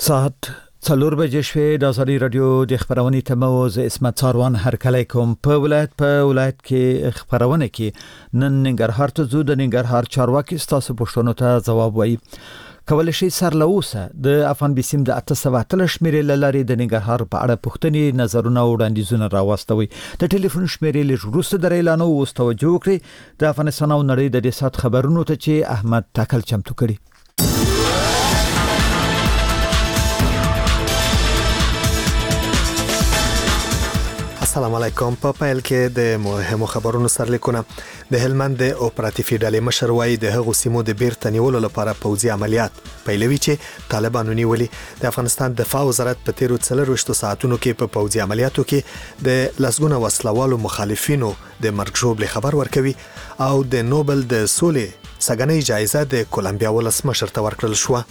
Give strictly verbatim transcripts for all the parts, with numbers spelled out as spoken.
ساعت څلور بجې شوې د ازادي رادیو د خبرونې تمو ز اسمت څاروان هرکلی کوم په ولایت په ولایت کې خبرونه کې نن ننګرهار ته زو د ننګرهار چارواکي ستاسو پښتنو ته جواب وایي کول شي سر لوسه د افغان بسیم د اته سوه اتلس شمیرې لاري د ننګرهار په اړه پښتني نظرونه وړاندیزونه راوستوي د ټلیفون شمیرې له روسه د اعلان او توجه وکړي د افغانستان او نړۍ د دې سات خبرونو ته چې احمد تاکل چمتو کړي. السلام علیکم. په پیل کې د مهمو خبرونو سرلیکونه. د هلمند د اپراتیفي ډلې مشر وایي د هغو سیمو د بیرته نیولو لپاره پوځي عملیات پیلوي چې طالبانو نیولي. د افغانستان دفاع وزارت په تیرو څلورویشتو ساعتونو کې په پوځي عملیاتو کې د لسګونه وسلوالو مخالفینو د مرګ ژوبلې خبر ورکوي او د نوبل د سولې سګنۍ جایزه د کولمبیا ولسمشر ته ورکړل شوه.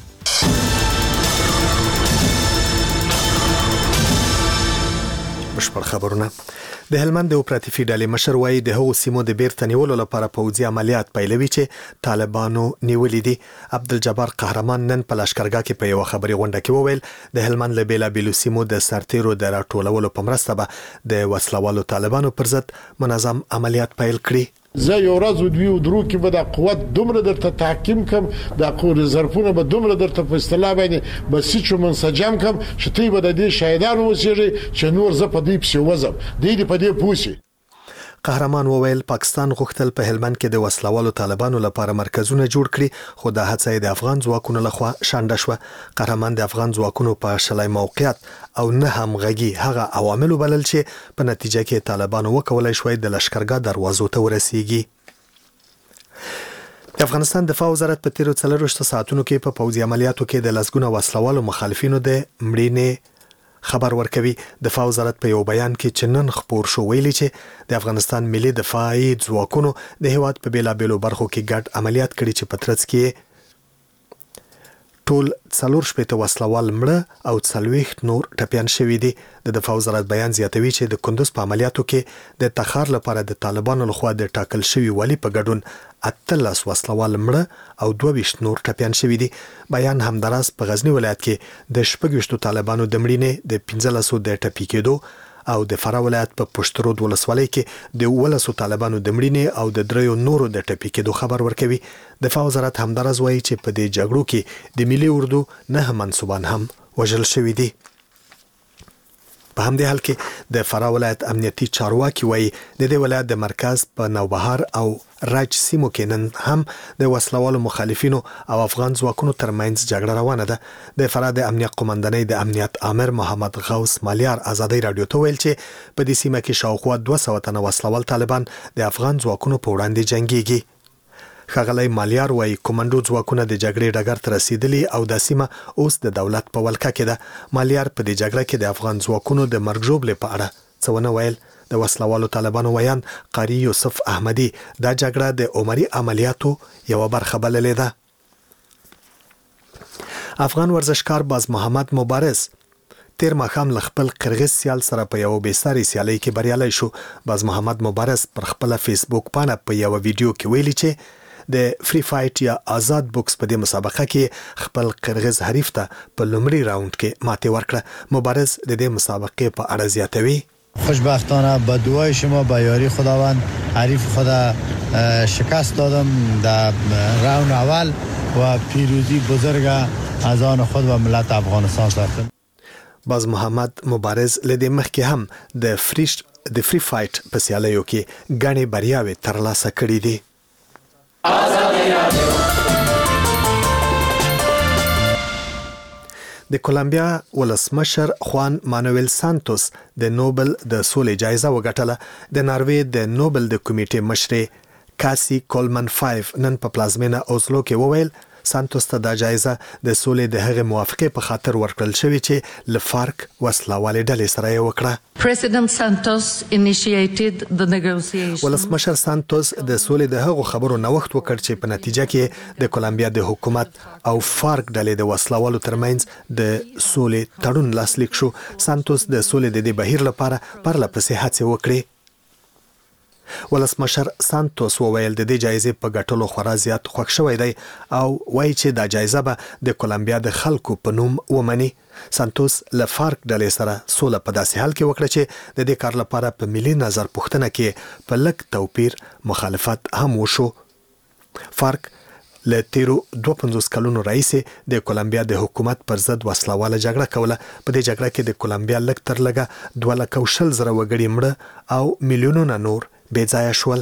بشپړ خبرونه. د هلمند د اپراتیفي ډلې مشر وایي د هغو سیمو د بیرته نیولو لپاره پوځي عملیات پیلوي چې طالبانو نیولې دي. عبدالجبار قهرمان نن په لشکرګاه کې په یو خبري غونډه کې وویل د هلمند له بیلابیلو سیمو د سرتیرو د راټولولو په مرسته به د وسلوالو طالبانو پر ضد منظم عملیات پیل کړي. زه یو ورځ ودوی ودرو کې به د قوت دومره درته تحکیم کم د قوت ظرفونه به دومره درته په اصطلاح باندې بسیچو منسجم کم چې تی به د دې شهیدانو وسیږي چې نور زه په دې پسې وزم دې په دې پوسی. قهرمان وویل پاکستان غوښتل په هلمند کې د وسلوالو طالبانو لپاره مرکزونه جوړ کړي خو د هڅې د افغان ځواکونو لخوا شانډه شوه. قهرمان د افغان ځواکونو په شلای موقعیت او نه همغږي هغه عوامل بلل چې په نتیجه کې طالبانو وکولای شوی د لشکرګاه دروازو ته ورسیږي. د افغانستان دفاع وزارت په تیرو څلورویشتو ساعتونو کې په پوځي عملیاتو کې د لسګونه وسلوالو مخالفینو د مړینې خبر ورکوي. دفاع وزارت په یو بیان کې چې نن خبر شو ویلي چې د افغانستان ملي دفاعي ځواکونو د هیواد په بیلابیلو برخو کې ګډ عملیات کړي چې په ترڅ کې ټول څلور شپېته وسلوال مړه او څلوېښت نور ټپیان شوي دي. د دفاع وزارت بیان زیاتوي چې د کندوز په عملیاتو کې د تخار لپاره د طالبانو لخوا د ټاکل شوي والي په ګډون اتلس وسلوال مړه او دوه ویشت نور ټپیان شوي دي. بیان همداراز په غزنی ولایت کې د شپږ ویشتو طالبانو د مړینې د پنځلسو د ټپي کېدو او د فراه ولایت په پشترود ولسوالۍ کې د ولسو طالبانو د مړینې او د دریو نورو د ټپي کېدو خبر ورکوي. دفاع وزارت همداراز وایي چې په دې جګړو کې د ملي اردو نه منصوبان هم وژل شوي دي. په همدې حال کې د فراه ولایت امنیتي چارواکي وایي د دې ولایت د مرکز په نوبهار او راج سیمو کې نن هم د وسلوالو مخالفینو او افغان ځواکونو ترمنځ جګړه روانه ده. د فراه د امنیت قومندانۍ د امنیت آمر محمد غوث مالیار ازادي رادیو ته ویل چې په دې سیمه کې شاوخوا دوه سوه تنه وسلوال طالبان د افغان ځواکونو په وړاندې جنگيږي. ښاغلی مالیار وایي کومندو ځواکونه د جګړې ډګر ته رسیدلي او د سیمه اوس د دولت په ولکه کې ده. مالیار په دې جګړه کې د افغان ځواکونو د مرګ ژوبلې په اړه څه ونه ویل. د وسلوالو طالبانو ویان قاری یوسف احمدي دا جګړه د عمري عملیاتو یو برخه بللې ده. افغان ورزشکار باز محمد مبارز تیر ماښام له خپل قرغیز سیال سره په یو بېساري سیالۍ کې بریالی شو. باز محمد مبارز پر خپله فیسبوک پاڼه په یو ویډیو کې ویلي چې د فری فایټ یا آزاد بوکس په دې مسابقه کې خپل قرغیز حریف ته په لومړي راوند کې ماتې ورکړه. مبارز د دې مسابقې په اړه زیاتوي خوشبختانه با دعای شما با یاری خداوند حریف خدا شکست دادم در راوند اول و پیروزی بزرگ از آن خود و ملت افغانستان ساختم. باز محمد مبارز لدې مخکې هم د فری د فری فایټ په سیالیو کې ګڼې بریاوې ترلاسه کړې دي. د کولمبیا ولسمشر خوان مانویل سانتوس د نوبل د سولې جایزه وګټله. د ناروې د نوبل د کمیټې مشرې کاسي کولمن فایف نن په پلازمینه اوزلو کې وویل سانتوس ته دا جایزه د سولې د هغې موافقې په خاطر ورکړل شوې چې له فارک وسلوالې ډلې سره یې وکړه. President Santos initiated the negotiation. ولسمشر سانتوس د سولې د هغو خبرو نوښت وکړ چې په نتیجه کې د کولمبیا د حکومت او فارک ډلې د وسلوالو ترمنځ د سولې تړون لاسلیک شو. سانتوس د سولې د دې بهیر لپاره پرله پسې هڅې وکړې. ولسمشر سانتوس وویل د دې جایزې په ګټلو خورا زیات خوښ شوی دی او وایي چې دا جایزه به د کولمبیا د خلکو په نوم ومني. سانتوس له فارک ډلې سره سوله په داسې حال کې وکړه چې د دې کار لپاره په ملي نظر پوښتنه کې په لږ توپیر مخالفت هم وشو. فارک له تیرو دوه پنځوس کلونو راهیسې د کولمبیا د حکومت پر ضد وسلواله جګړه کوله. په دې جګړه کې د کولمبیا لږ تر لږه دوه لکه او شل زره وګړي مړه او میلیونونه نور بې ځایه شول.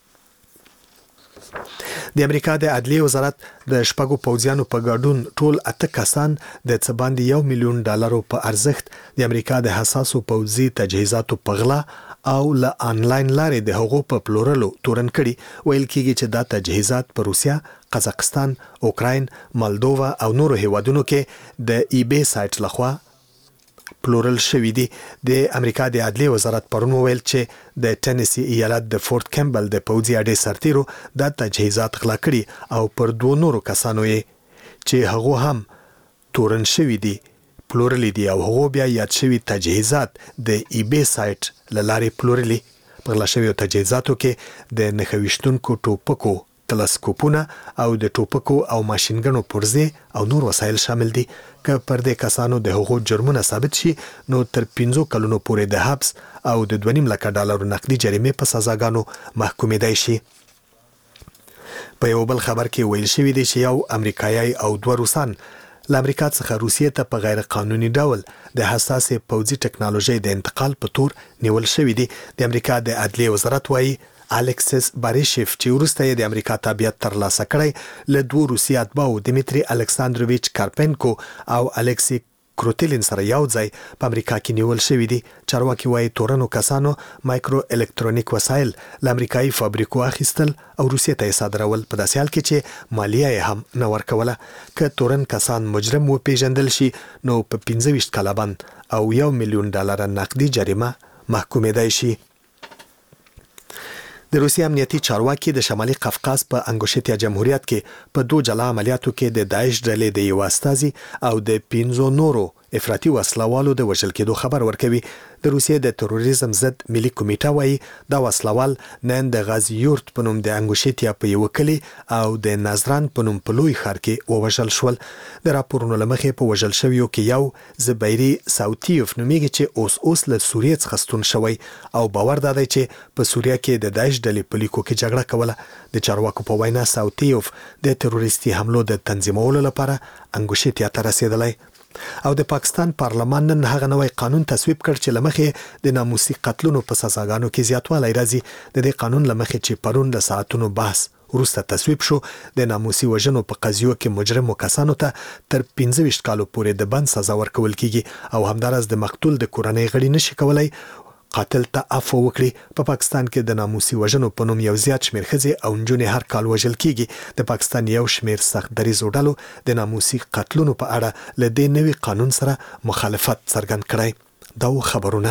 د امریکا د عدلیې وزارت د شپږو پوځیانو په ګډون ټول اته کسان د څه باندې یو میلیون ډالرو په ارزښت د امریکا د حساسو پوځي تجهیزاتو په غلا او له آنلاین لارې د هغو په پلورلو تورن کړي. ویل کېږي چې دا تجهیزات په روسیا، قزاقستان، اوکراین، مالدووا او نورو هیوادونو کې د ای بی سایت لخوا پلورل شوی دی. د امریکا د عدلیې وزارت پرون ویل چې د ټینیسی ایالت د فورت کیمبل د پوځي اډې سرتیرو د تجهیزات غلا کړي او پر دوه نورو کسانو یې چې هغه هم تورن شوی دی پلورل دي او هغه بیا یاد شوی تجهیزات د ای بی سایت لارې پلورلي. په غلا شوی تجهیزاتو کې د نښویشتونکو ټوپکو، تلسکوپونه او د ټوپکو او ماشینګنو پرزې او نور وسایل شامل دي. که پر دې کسانو د هغو جرمونه ثابت شي نو تر پنځو کلونو پورې د حبس او د دوه نیم لکه ډالرو نقدي جریمې په سزاګانو محکومېدای شي. په یو بل خبر کې ویل شوی دی چې یو امریکایي او دوه روسان له امریکا څخه روسیې ته په غیر قانوني ډول د حساسې پوځي ټکنالوژۍ د انتقال په تور نیول شوی دی. د امریکا د عدلیې وزارت وایي الکسیس باریشف چې وروسته یې د امریکا تابعیت ترلاسه کړی له دوه روسي اتباعو دمیتری الکساندروویچ کارپنکو او الکسی کروتلین سره یو ځای په امریکا کې نیول شوی دی. چارواکي وایي تورنو کسانو مایکرو الکترونیک وسایل له امریکایي فابریکو اخیستل او روسیې ته یې صادرول په داسې حال کې چې مالیه یې هم نه ورکوله. که تورن کسان مجرم وپیژندل شي نو په پنځه ویشت کاله بند او یو میلیون ډالر نقدي جریمه محکومېدای شي. د روسي امنیتي چارواکي د شمالي قفقاز په انګوشتیا جمهوریت کې په دوه جلا عملیاتو کې د داعش ډلې د یو استازي او د پنځو نورو افراطي وسلوالو د وژل کېدو خبر ورکوي. د روسیې د تروریزم ضد ملي کمیټه وایي دا وسلوال نن د غازي یورت په نوم د انګوشتیا په یو کلی او د نازران په نوم په لوی ښار کې ووژل شول. د راپورونو له مخې په وژل شویو کې یو زبیري ساوتیوف نومیږي چې اوس اوس له سوریې څخه ستون شوی او باور دادی چې په سوریه کې د داعش ډلې په لیکو کې جګړه کوله. د چارواکو په وینا ساوتیوف د تروریستي حملو د تنظیمولو لپاره انګوشتیا ته رسیدلی. او د پاکستان پارلمان نن هغه نوې قانون تصویب کړ چې لمخې د ناموسي قتلونو په سزاګانو کې زیاتوالی راځي. د دې قانون لمخې چې پرون د ساعتونو بحث وروسته تصویب شو د ناموسي وژنو په قضیو کې مجرمو کسانو ته تر پنځه ویشت کالو پورې د بند سزا ورکول کیږي او همدارس د مقتول د کورنۍ غړي نشي کولای قاتل ته عفو وکړي. په پا پاکستان کې د ناموسي وژنو په نوم یو زیات شمېر ښځې او نجونې هر کال وژل کیږي. د پاکستان یو شمېر سخت دریځو ډلو د ناموسي قتلونو په اړه له دې نوي قانون سره مخالفت څرګند کړی. دا خبرونه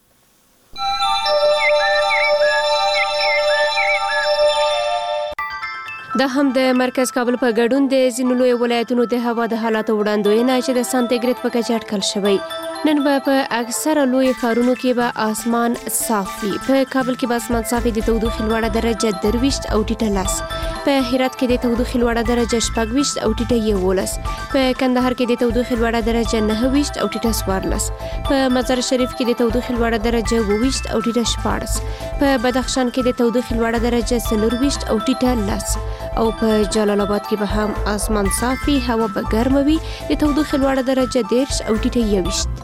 د هم د مرکز کابل په ګډون د ځینو لوی ولایتونو د هوا د حالاتو وړاندوینه چې د سانتیګریډ په کچه اټکل شوی. نن به په اکثره لوی ښارونو کې به آسمان صاف وي. په کابل کې به آسمان صاف د تودوخې لوړه درجه درویشت او ټیټه لس. په هرات کې د تودوخې لوړه درجه شپږویشت او ټیټه یولس. په کندهار کې د تودوخې لوړه درجه نهه ویشت او ټیټه څوارلس. په مزار شریف کې د تودوخې لوړه درجه اووه ویشت او ټیټه شپاړس. په بدخشان کې د تودوخې لوړه درجه څلور ویشت او ټیټه لس. او په جلال آباد کې به هم آسمان صاف وي، هوا به ګرمه وي، د تودوخې لوړه درجه دېرش او ټیټه یوویشت.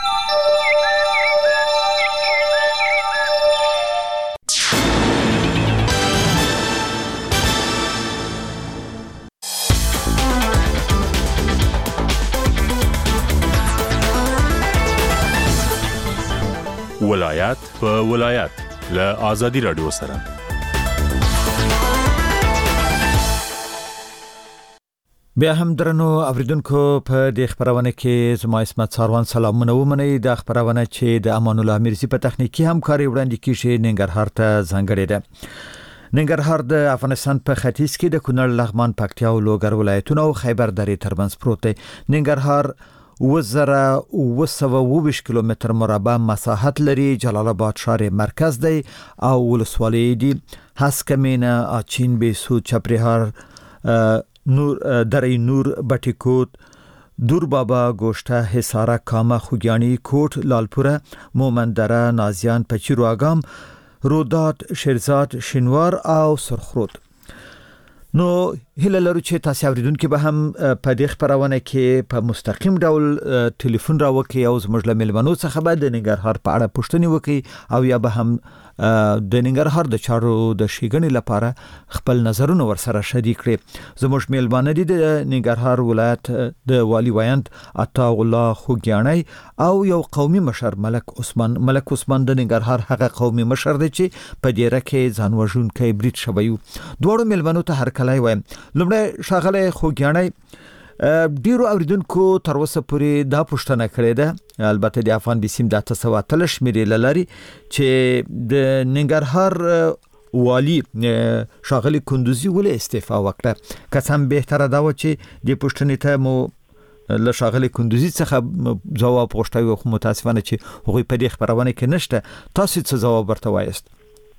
ولایت په ولایت له آزادی رادیو سره. بیا هم درنو اوریدونکو په دې خبرونه کې زما اسمت ساروان سلامونه ومنئ. د خبرونه چې د امان الله میرزي په تخنیکی همکاري وړاندې کیږي ننګرهار ته ځانګړې ده. ننګرهار د افغانستان په ختیځ کې د کونړ، لغمان، پکتیا او لوګر ولایتونو او خیبر درې ترمنځ پروت دی. ننګرهار وزره وسوه وویشت کیلومتر مربع مساحت لري. جلال آباد ښار مرکز دی او ولسوالۍ دي هسکمینه، اچین، بیسود، چپریهار، نور دره نور، بټیکوت، دور بابا، گوشته، حصاره، کامه، خوگیانی، کوٹ، لالپوره، مومندره، نازیان، پچیر و اگام، رودات، شیرزاد، شینوار او سرخرود. نو هله لرو چې تاسو اوریدونکو به هم په دې خبرونه کې په مستقیم ډول ټلیفون راوکي او زموږ له ملمنو څخه به د ننګرهار په اړه پوښتنې وکړي او یا به هم د ننګرهار د چارو د شیګنې لپاره خپل نظرونه ورسره شریک کړي. زموږ ملمانه دي د ننګرهار ولایت د والی وایند عطا الله خوګیانی او یو قومي مشر ملک عثمان. ملک عثمان د ننګرهار هغه قومي مشر دی چې په دې رکه ځان وژونکی برید شوی. دوړو ملمنو ته هر کله وایم لمړی شاغله خوګیانی ډیرو اوریدونکو تر اوسه پورې دا پوښتنه کړې ده، البته د افغان بسیم د تاسو اتلش مېری لري چې د ننګرهار والی شاغله کندوزی ولې استعفا وکړه. قسم بهتره دا و چې د پوښتنې ته مو له شاغله کندوزی څخه جواب غوښتای، خو متاسفانه چې هغه په دې خبرونه کې نشته. تاسو څه جواب ورته وایست؟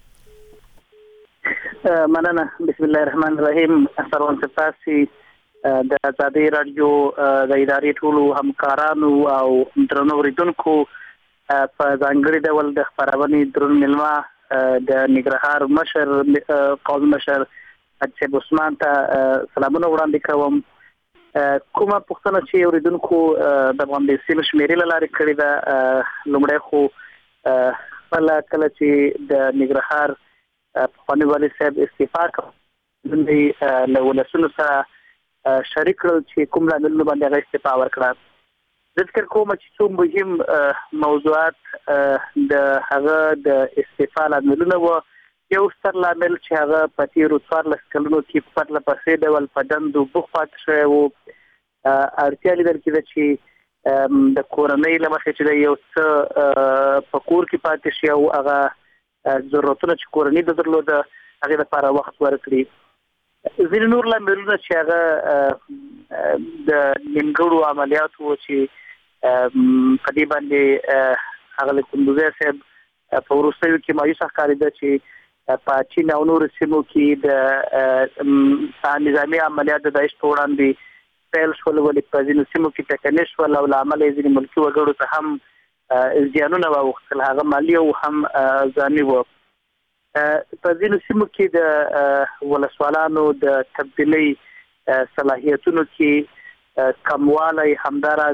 مننه. بسم الله الرحمن الرحیم. سروان تاسو د آزادي رادیو د ادارې ټولو همکارانو او درنو اوریدونکو په ځانګړي ډول د خبرونې درن ملما د ننګرهار مشر قومي مشر حاجي عثمان ته سلامونه وړاندې کوم. کومه پوښتنه چې اوریدونکو د باندې سیم شمیرې لاره کړې ده، لومړی خو کله کله چې د ننګرهار پخوانی والی صاحب استعفا کړ له ولسونو سره شریک کړل چې کوم لاملونه باندې هغه استعفا ورکړه. ذکر کوم چې څو مهم موضوعات د هغه د استعفا لاملونه و. یو ستر لامل چې هغه په تیرو څوارلس کلونو کې په پرله پسې ډول په دندو بوخت پاتې شوی و. اړتیا لیدل کېده چې د کورنۍ له مخې چې یو څه په کور کې پاتې شي او هغه ضرورتونه چې کورنۍ د درلوده هغه لپاره وخت ورکړي. ځینې نور لاملونه چې هغه د نیمګړو عملیاتو چې په دې باندې هغه له کندوزي صاحب په وروستیو کې مایوسه ښکارېده چې په چین او نورو سیمو کې د نظامي عملیات د داعش په وړاندې پیل شول، ولې په ځینو سیمو کې ټکنۍ شول او له امله یې ځینې ملکي وګړو ته هم زیانونه واوښتل، هغه مالي او هم ځاني و. په ځینو سیمو کې د ولسوالانو د تبدیلي صلاحیتونو کې کموالی، همداراز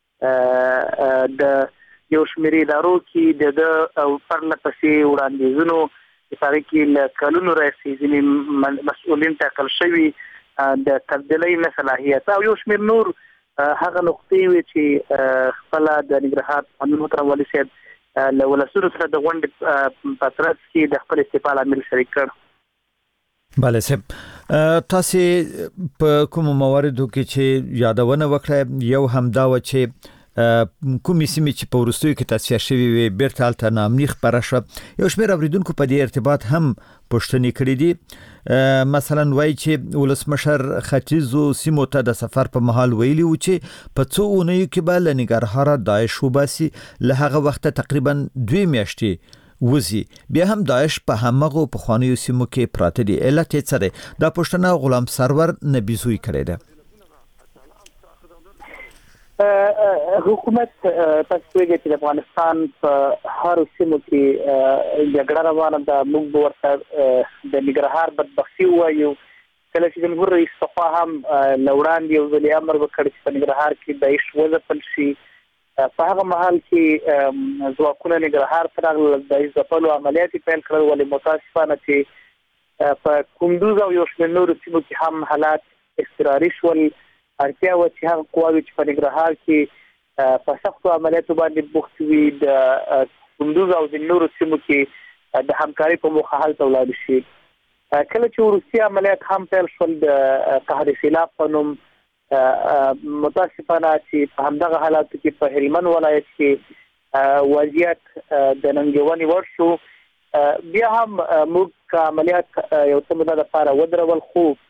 د یو شمېر ادارو کې د پرله پسې وړاندیزونو په هغې کې له کلونو راهیسې ځینې مسؤلین ټاکل شوي د تبدیلي نه صلاحیت او یو شمېر نور هغه نقطې وي چې خپل د ننګرهار قانون محترم والي صاحب له ولسونو سره د غونډې په ترڅ کې د خپل استعفا لامل شریک کړ. بله صاحب، تاسو په کوم مواردو کې چې یادونه وکړه، یو هم دا و چې کومې سیمې چې په وروستیو کې تصفیه شوي وي بیرته هلته ناامني خپره شوه. یو شمېر اوریدونکو په دې ارتباط هم پوښتنې کړې دي. مثلا وایي چې ولسمشر ختیځو سیمو ته د سفر په مهال ویلي و چې په څو اونیو کې به له ننګرهاره داعش وباسي. له هغه وخته تقریبا دوی میاشتې وزي، بیا هم داعش په همغو پخوانیو سیمو کې پراته دي. علت یې څه دی؟ دا پوښتنه غلام سرور نبیزوی کړې ده. حکومت تاسو وایي چې د افغانستان په هر سیمه کې جګړه روانه ده. موږ به ورته د ننګرهار بدبختي وایو. کله چې جمهور رئیس صفا هم لوړاندې یو ځل امر وکړ چې په ننګرهار کې داعش وځپل شي، په هغه مهال کې ځواکونه ننګرهار ته راغلل، داعش ځپلو عملیات یې پیل کړل. ولې متاسفانه چې په کندوز او یو شمېر نورو سیمو کې هم حالات اضطراري شول. اړتیا و چې هغه قواوې چې په ننګرهار کې په سختو عملیاتو باندې بوخت وي د کندوز او د نورو سیمو کې د همکارۍ په موخه هلته ولاړ شي. کله چې وروستي عملیات هم پیل شول د قهر سیلاب په نوم، متاسفانه چې په همدغه حالاتو کې په هلمند ولایت کې وضعیت د ننګونې وړ شو. بیا هم موږ عملیات یو څه موده لپاره ودرول، خو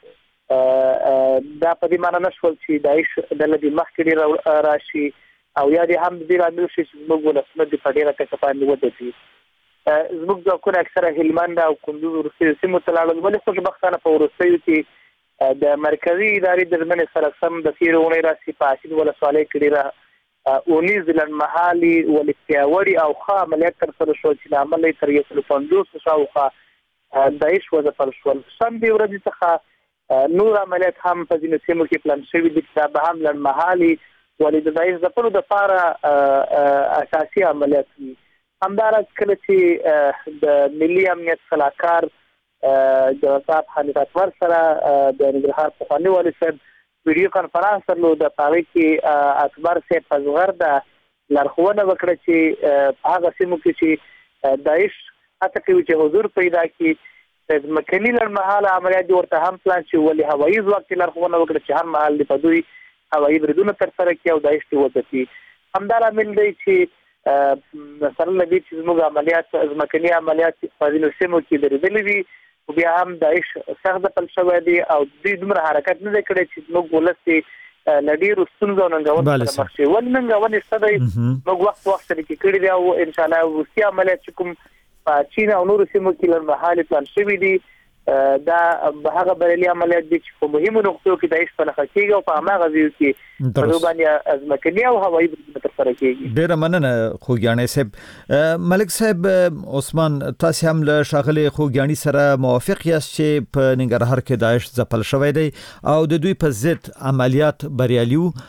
دا په دې معنی نشول چې داعش د لدی مخکې راشي او یا دې هم دې راځي چې موږ ولسمه د فډیره کې په ودی زموږ د کوم اکثره هلمند او کندوز ورسې سیمو ته لاړل ولې څه بختانه په ورسېو کې د مرکزی ادارې د ځمنې سره سم د تیرونې راسي پاسید ولا سوالې کړي را اونیز لنمحالي ولستیاوري او خا عملیات تر سره شو چې عملي تر یو پنځوس شاوخه داعش وځ پر شو سم دی ورځ څخه نور عملیات هم په ځینو سیمو کې پلان شوی دي چې به هم لنمحالي ولې د داعش د پلو د لپاره اساسي عملیات دي همدارس کله چې د ملي امنیت صلاحکار د وسات حنیف اکبر سره د نګرهار په خاني والي صاحب ویډیو کانفرنس درلود د پاره کې اکبر صاحب پزغر د لارښوونه وکړه چې په هغه سیمو کې چې داعش هڅه کوي چې حضور پیدا کړي د مکنی لړمحاله عملیات ورته هم پلان چې ولې هوایي ځواک لارښوونه وکړه چې هر محل د پدوی هوایي بریدونه تر سره کوي او داعش ته ودی همدار عمل دی چې مثلا لدی چې موږ عملیات ځمکني عملیات په دې سیمو کې درېدلې دي بیا هم داعش سخت پل شوی دی او د دومره حرکت نه کړي چې موږ ولستي لدی رستونځو ننګون سره مخ شي ولنګون استدای موږ وخت وخت کې کړی دی او ان شاء الله وستي عملیات کوم په چین او نور سیمو کې لرمحاله پلان شوی دی دا به هغه بریالي عملیات دي چې په مهمو نقطو کې داعش په نخښه کېږي او په هغه ځای کې په روبانیا ازمکني او هوایي بریدونه تر سره کېږي. ډېره مننه خوږیاڼي صاحب. ملک صاحب عثمان تاسو هم له شاغلي خوږیاڼي سره موافق یاست چې په ننګرهار کې داعش ځپل شوی دی او د دوی په ضد عملیات بریالي وو؟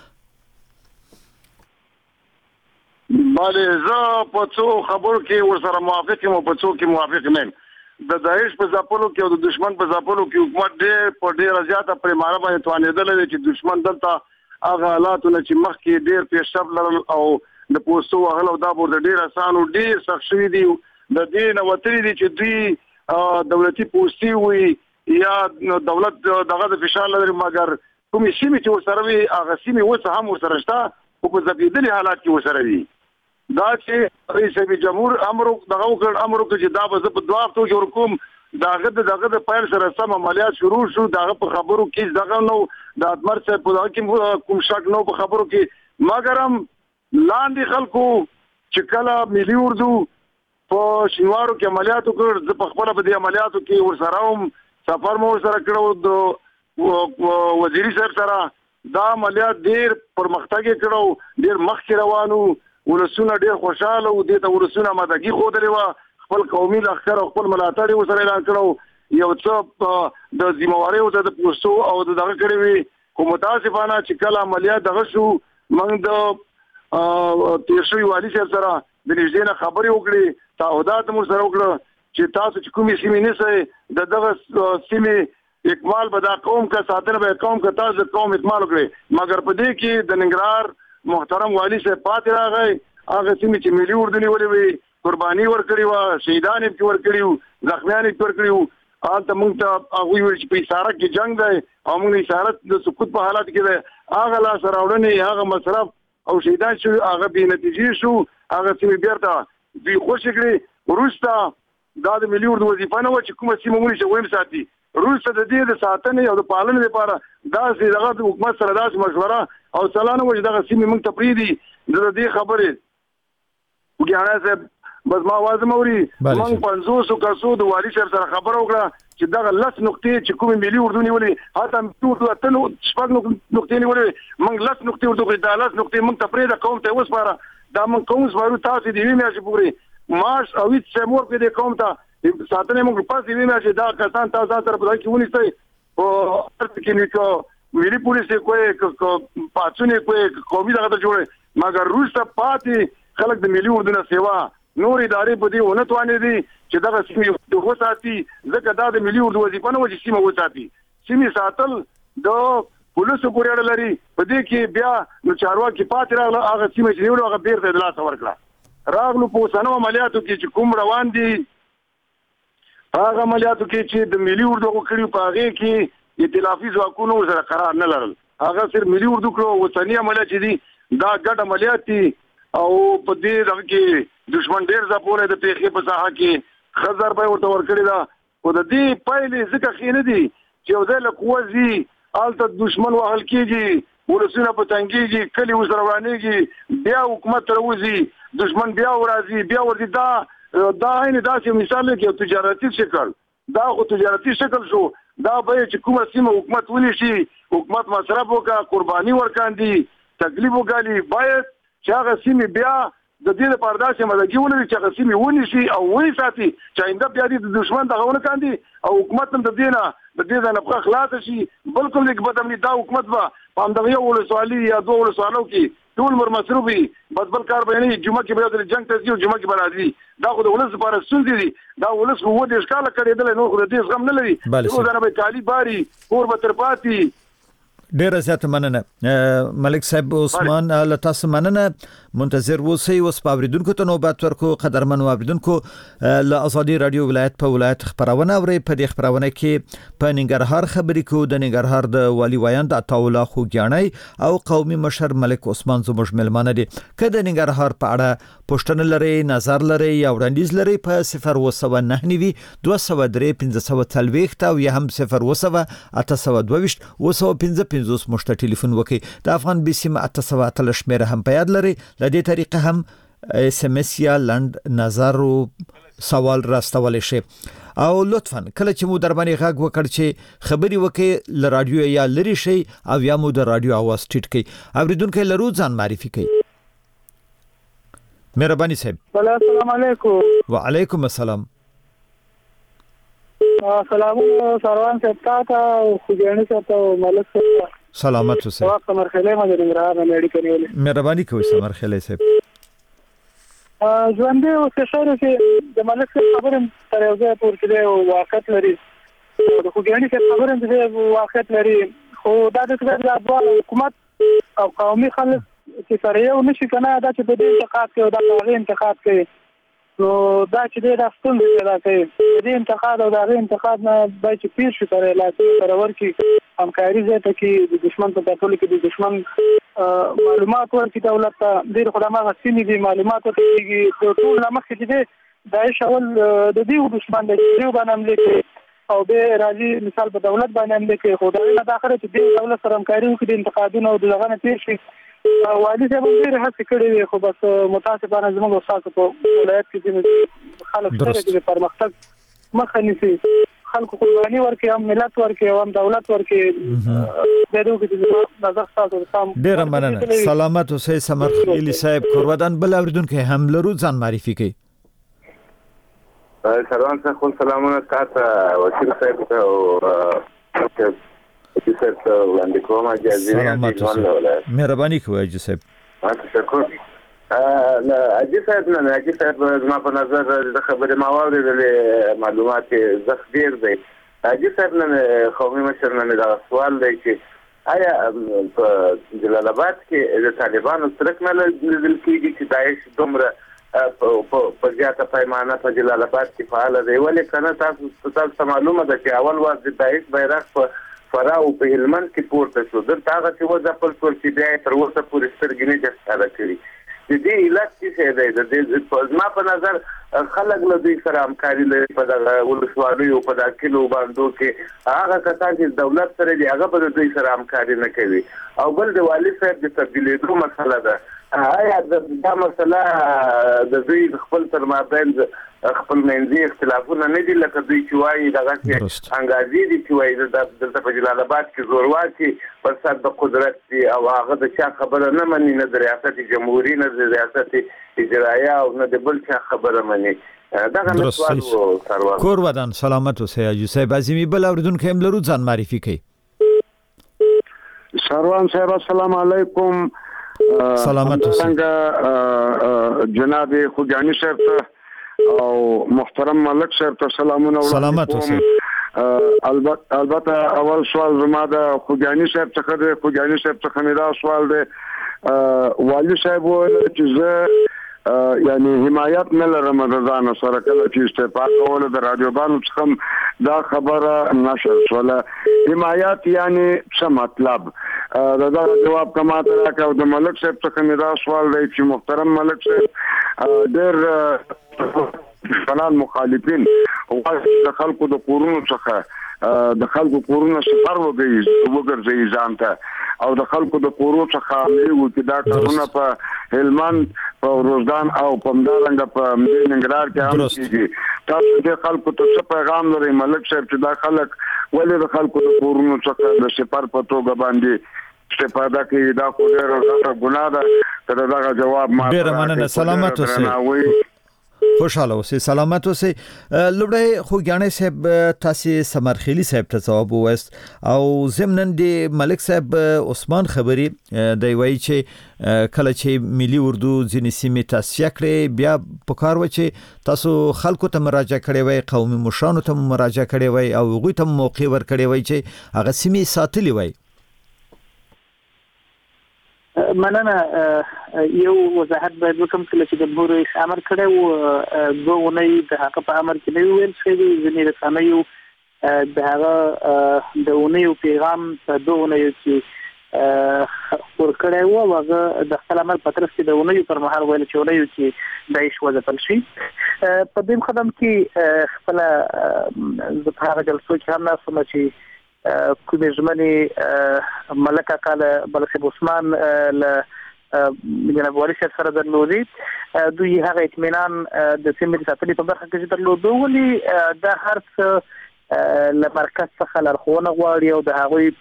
بله زه په څو خبرو کې ورسره موافق یم او په څو کې موافق نه یم. د داعش په ځپلو کې او د دشمن په ځپلو کې حکومت ډېر په ډېره زیاته پرېمانه باندې توانېدلی دی چې دشمن دلته هغه حالاتونه چې مخکې ډېر پیشرفت لرل او د پوستو وهل او دا ورته ډېر اسان او ډېر سخت شوي دي. د دې نه وتلي دي چې دوی دولتي پوستي وي یا دولت دغه د فشار لري مګر کومې سیمې چې ورسره وي هغه سیمې اوس هم ورسره شته خو په ځپېدلي حالات کې ورسره وي. دا چې رئیس جمهور امر دغه وکړ امر وکړ چې دا به زه په دوه هفتو کې ورکوم دغه دغه د پیل سره سم عملیات شروع شو دغه په خبرو کې دغه نو د ادمر صاحب په دغه کې کوم شک نو په خبرو کې مګر هم لاندې خلکو چې کله ملي اردو په شینوارو کې عملیات وکړ زه په خپل په دې عملیاتو کې ورسره هم سفر مو سره کړو د وزیري صاحب سره دا عملیات ډېر پرمختګ کړو ډېر مخکې روانو ولسونه ډېر خوشاله او د ولسونه مدګي خوده و خپل قومي لخر او خپل ملاتړ وسره اعلان کړو یو څه د ذمہواری او د پوسټو او دغه کړي وي کوم متاسفانه چې کله عملیات دغه شو موږ د تیرشوي والی سره د نږدې نه خبرې وکړې تعهدات مو سره وکړه چې تاسو چې کومې سیمې نه سي د دغه سیمې اکمال به دا قوم کا ساتنه به قوم کا تاسو قوم اکمال وکړي مګر په دې کې د ننګرهار محترم والی صاحب پاتې راغی هغه سیمې چې ملي اردو نیولې وي قرباني ورکړي وه شهیدان یې ورکړي وو زخمیان یې ورکړي وو هلته موږ ته هغوی ویل چې په اسارت کې جنګ دی او موږ د اسارت د سقوط په حالت کې دی هغه لاسته راوړنې هغه مصرف او شهیدان شو هغه بې نتیجې شو هغه سیمې بېرته دوی خوشې کړې وروسته دا د ملي اردو وظیفه نه وه چې کومه سیمه ونیسي ویم ساتي وروسته د دې د ساتنې او د پالنې لپاره داسې دغه د حکومت سره داسې مشوره او سلانه وه چې دغه سیمې موږ ته پرېږدي د دې خبرې وګیاڼی صاحب بس ما आवाज موري موږ پنځوس کسو د والي صاحب سره خبره وکړه چې دغه لس نقطې چې کومې ملي اردو نیولې هاته ټول اتنو شپږ نقطې نیولې موږ لس نقطې ورته کړې دا لس نقطې موږ ته پرېږده قوم ته وسپاره دا موږ قوم سپارو تاسو د یوې میاشتې پورې مارچ او هېڅ شی مور کړې د قوم ته ساتنې موږ پس یوې میاشتې دا کسان تاسو ځان سره په دغه کې ونیسئ په هر څه کې که ملي پولیس یې کوی پاڅون یې کوی قومي دغه ته جوړی مګر وروسته پاتې خلک د ملي اردو نه سیوا نور ادارې په دې ونه توانېدي چې دغه سیمې وساتي ځکه دا د ملي اردو وظیفه نه وه چې سیمه وساتي سیمې ساتل د پولیسو پورې اړه لري په دې کې بیا نو چارواکي پاتې راغله هغه سیمه چې نیولې هغه بېرته د لاسه ورکړه راغلو په اوسنیو عملیاتو کې چې کوم روان دي هغه عملیاتو کې چې د ملي اردو کړي په هغې کې ائتلافي ځواکونو سره قرار نه لرل هغه صرف ملي اردو کړو اوسني عملیات چې دي دا ګډ عملیات دي او په دې دغه کې دشمن ډېر ځپولی د پیښې په ساحه کې ښه ضربه یې ورته ورکړې ده خو د دې پایلې ځکه ښې نه دي چې یو ځای له قوزي الته دشمن وهل کېږي ولسونه په تنګيږي کلی وسره ورانېږي بیا حکومت راوځي دشمن بیا ورازي بیا ورځي دا دا نه داسې مثال کې تجارتي شکل دا خو تجارتي شکل شو دا به چې کومه سیمه حکومت ونی شي حکومت مصرف وکړه قرباني ورکاندي تکلیف وکړي باید چې هغه سیمه بیا د دې لپاره داسې مدګي ولري چې هغه سیمه ونی شي او ونی ساتي چې آینده بیا د دشمن دغه ونه کاندي او حکومت هم د دې نه د دې نه په خلاص شي بالکل یک بدمني دا حکومت به په دغه یو ولسوالي یا دوه ولسوالو کې ټول مر مصروفي بس بل کار به نه جمعه کې به د جنگ ته ځي او جمعه کې به راځي دا خو د ولس لپاره ستونزې دي دا ولس خو د ښکاله کړېدل نو خو د دې غم نه لري روزانه به کالی باري کور به ترپاتي ډیر زیات مننه ملک صاحب عثمان لتاس مننه منتظر وسی اوس په اوریدونکو ته نوبت ورکو قدرمن اوریدونکو له ازادي رادیو ولایت په ولایت خبرونه اوري په دې خبرونه کې په ننګرهار خبرې کو د ننګرهار د والی وایند عطاولا خوګیاني او قومي مشر ملک عثمان زموږ ملمانه دي کله ننګرهار په اړه پښتنه لري نظر لري یا وړاندیز لري په صفر وسو نه نیوي دوه سوه درې پنځه سوه تلويخت او یا هم صفر وسو اته سوه دوه وسو پنځه پنځوس مشت ټلیفون وکي د افغان بي سیم اته سوه اته شمیر هم په یاد لري د دې طریقه هم اس ام اس یا لند نظر او سوال راستول شي او لطفا کله چې مو در باندې غږ وکړ چې خبري وکي ل رادیو یا لری شي او یا مو د رادیو आवाज ټیټ کړي اوریدونکو لرو ځان معرفي کړي مهرباني صاحب السلام علیکم وعلیکم السلام سلام سروان صاحب تا خوګیاني صاحب ملک صاحب سلامت اوسه واقع مرخله ما د نګرهار نه اړیکه نیولې مهرباني کوئ سمر خله صاحب ژوندې اوسه شهر کې د ملک خبرم تر یو ځای پورې دی او واقعیت لري د خوګیاني خبرم د واقعیت لري خو دا د حکومت او قومي خلک چې سره یو نشي کنه دا چې په دې انتقاد کوي دا په انتقاد کوي نو دا چې د راستون پیدا کوي د انتقاد او د انتقاد نه به چې پیر شي سره لاسي سره ورکی همکاري زیاته کې د دشمن په ټاکلو کې د دشمن معلومات ورکړي دولت ته ډېر خدامه غسینې دي معلومات ورکړي د ټول لمخ کې دي داعش اول د دې دشمن د دې باندې حمله کوي او به راځي مثال په دولت باندې حمله کوي خو دا نه داخله چې د دولت سره همکاري وکړي د انتقادونو او دغه نه تیر شي والي صاحب ډېر هڅه کړې خو بس متاسفانه زموږ استاد په ولایت کې خلک سره د پرمختګ مخه نیسي خلکو قرباني ورکړي هم ملت ورکړي هم دولت ورکړي د دوی د نظر تاسو سم ډیر مننه سلامت اوسئ سمر خلیلی صاحب کوردان بل اوریدونکو هم لرو ځان معرفي کړئ سلام صاحب سلامونه تاسو وکیل صاحب او صاحب وړاندې کوم اجازه مهرباني کوئ اجازه صاحب تشکر نه اجازه صاحب نه اجازه صاحب زما په نظر د خبرې ما واورېدلې معلومات زخ ډیر دی اجازه صاحب نه قومي مشر نه دا سوال دی چې آیا په جلال آباد کې د طالبانو ترک نه لیدل کېږي چې داعش دومره په زیاته پیمانه په جلال آباد کې فعال دی ولې کنه تاسو تاسو معلومه ده چې اول وخت د داعش بیرغ په فراو په هلمند کې پورته شو دلته هغه چې وځه خپل ټول چې بیا تر اوسه پورې سترګې نه ښکاره کړي د دې علت څه دی د دې زما په نظر خلک له دوی سره همکاري لري په دغه ولسوالیو په دغه کلو باندې کې هغه کسان چې دولت سره دی هغه په دوی سره همکاري نه کوي او بل د والي صاحب د تبدیلېدو مسله ده آیا دا مسله د دوی خپل تر مابین خپل منځي اختلافونه نه دي لکه دوی چې وایي دغه چې انګازي دي چې وایي دلته په جلال آباد کې زورواکي پر سر د قدرت دي او هغه د چا خبره نه مني نه د ریاست جمهوریت نه د ریاست اجرایه او نه د بل چا خبره مني دغه مسوال سروان کور ودان سلامت اوسئ یوسف عظیمی بل اوریدونکو هم لرو ځان معرفي کړئ سروان صاحب السلام علیکم سلامت اوسئ جناب خوګیاني صاحب او محترم ملک صاحب ته سلامونه سلامت اوسئ البته البته اول سوال زما د خوګیاني صاحب څخه د خوګیاني صاحب څخه مې دا سوال دی والي صاحب وویل چې زه یعنی حمایت نه لرم د ځان سره کله چې استعفا کوله د رادیوګانو څخه دا خبره نشر شوله حمایت یعنی څه مطلب دا دا جواب کماته راکاو د ملک صاحب څخه مې دا سوال دی چې محترم ملک صاحب ډېر فلان مخالفین او د خلکو د قرونو څخه د خلکو کورونه سفر وګړي وګرځي ځانته او د خلکو د کورو څخه عملي وکړي دا کارونه په هلمند په روزدان او په مدارنګ په ننګرهار کې هم کیږي تاسو د خلکو ته څه پیغام لرئ ملک صاحب چې دا خلک ولې د خلکو د کورونو څخه د سفر په توګه باندې استفاده کوي دا خو ډېر ګناه ده که دا جواب ما ډېر مننه سلامت اوسئ خوشاله اوسئ سلامت اوسئ لوړی خو ګاڼې صاحب تاسو سمرخیلی صاحب ته ځواب وست او ضمن دی ملک صاحب عثمان خبري دی وایي چې کله چې ملي اردو ځینې سیمې تاسیه کړې بیا پکار و چې تاسو خلکو ته مراجعه کړې وای قومي مشرانو ته مراجعه کړې وای او هغوی ته موقع ور کړې وای چې هغه سیمې ساتلې وای مننه یو وضاحت باید وکم چې د جمهور رئیس امر کړی و دوه ونې د هغه په امر کې نه ویل شوی ځینې رسنیو د هغه د ونې پیغام په دوه ونې کې خپور کړی و هغه د خپل عمل په ترڅ کې د ونې پر مهال ویل چې ونې چې دایښ وځپل شي په دې خدام کې خپل د هغه جلسو کې هم ناسم چې کومې ژمنې ملک اکاله بلخیب عثمان له جناب والي صاحب سره درلودي دوی هغه اطمینان د سیمې ساتلې په برخه کې درلودو ولې د هر څه له مرکز څخه لارښوونه غواړي او د هغوی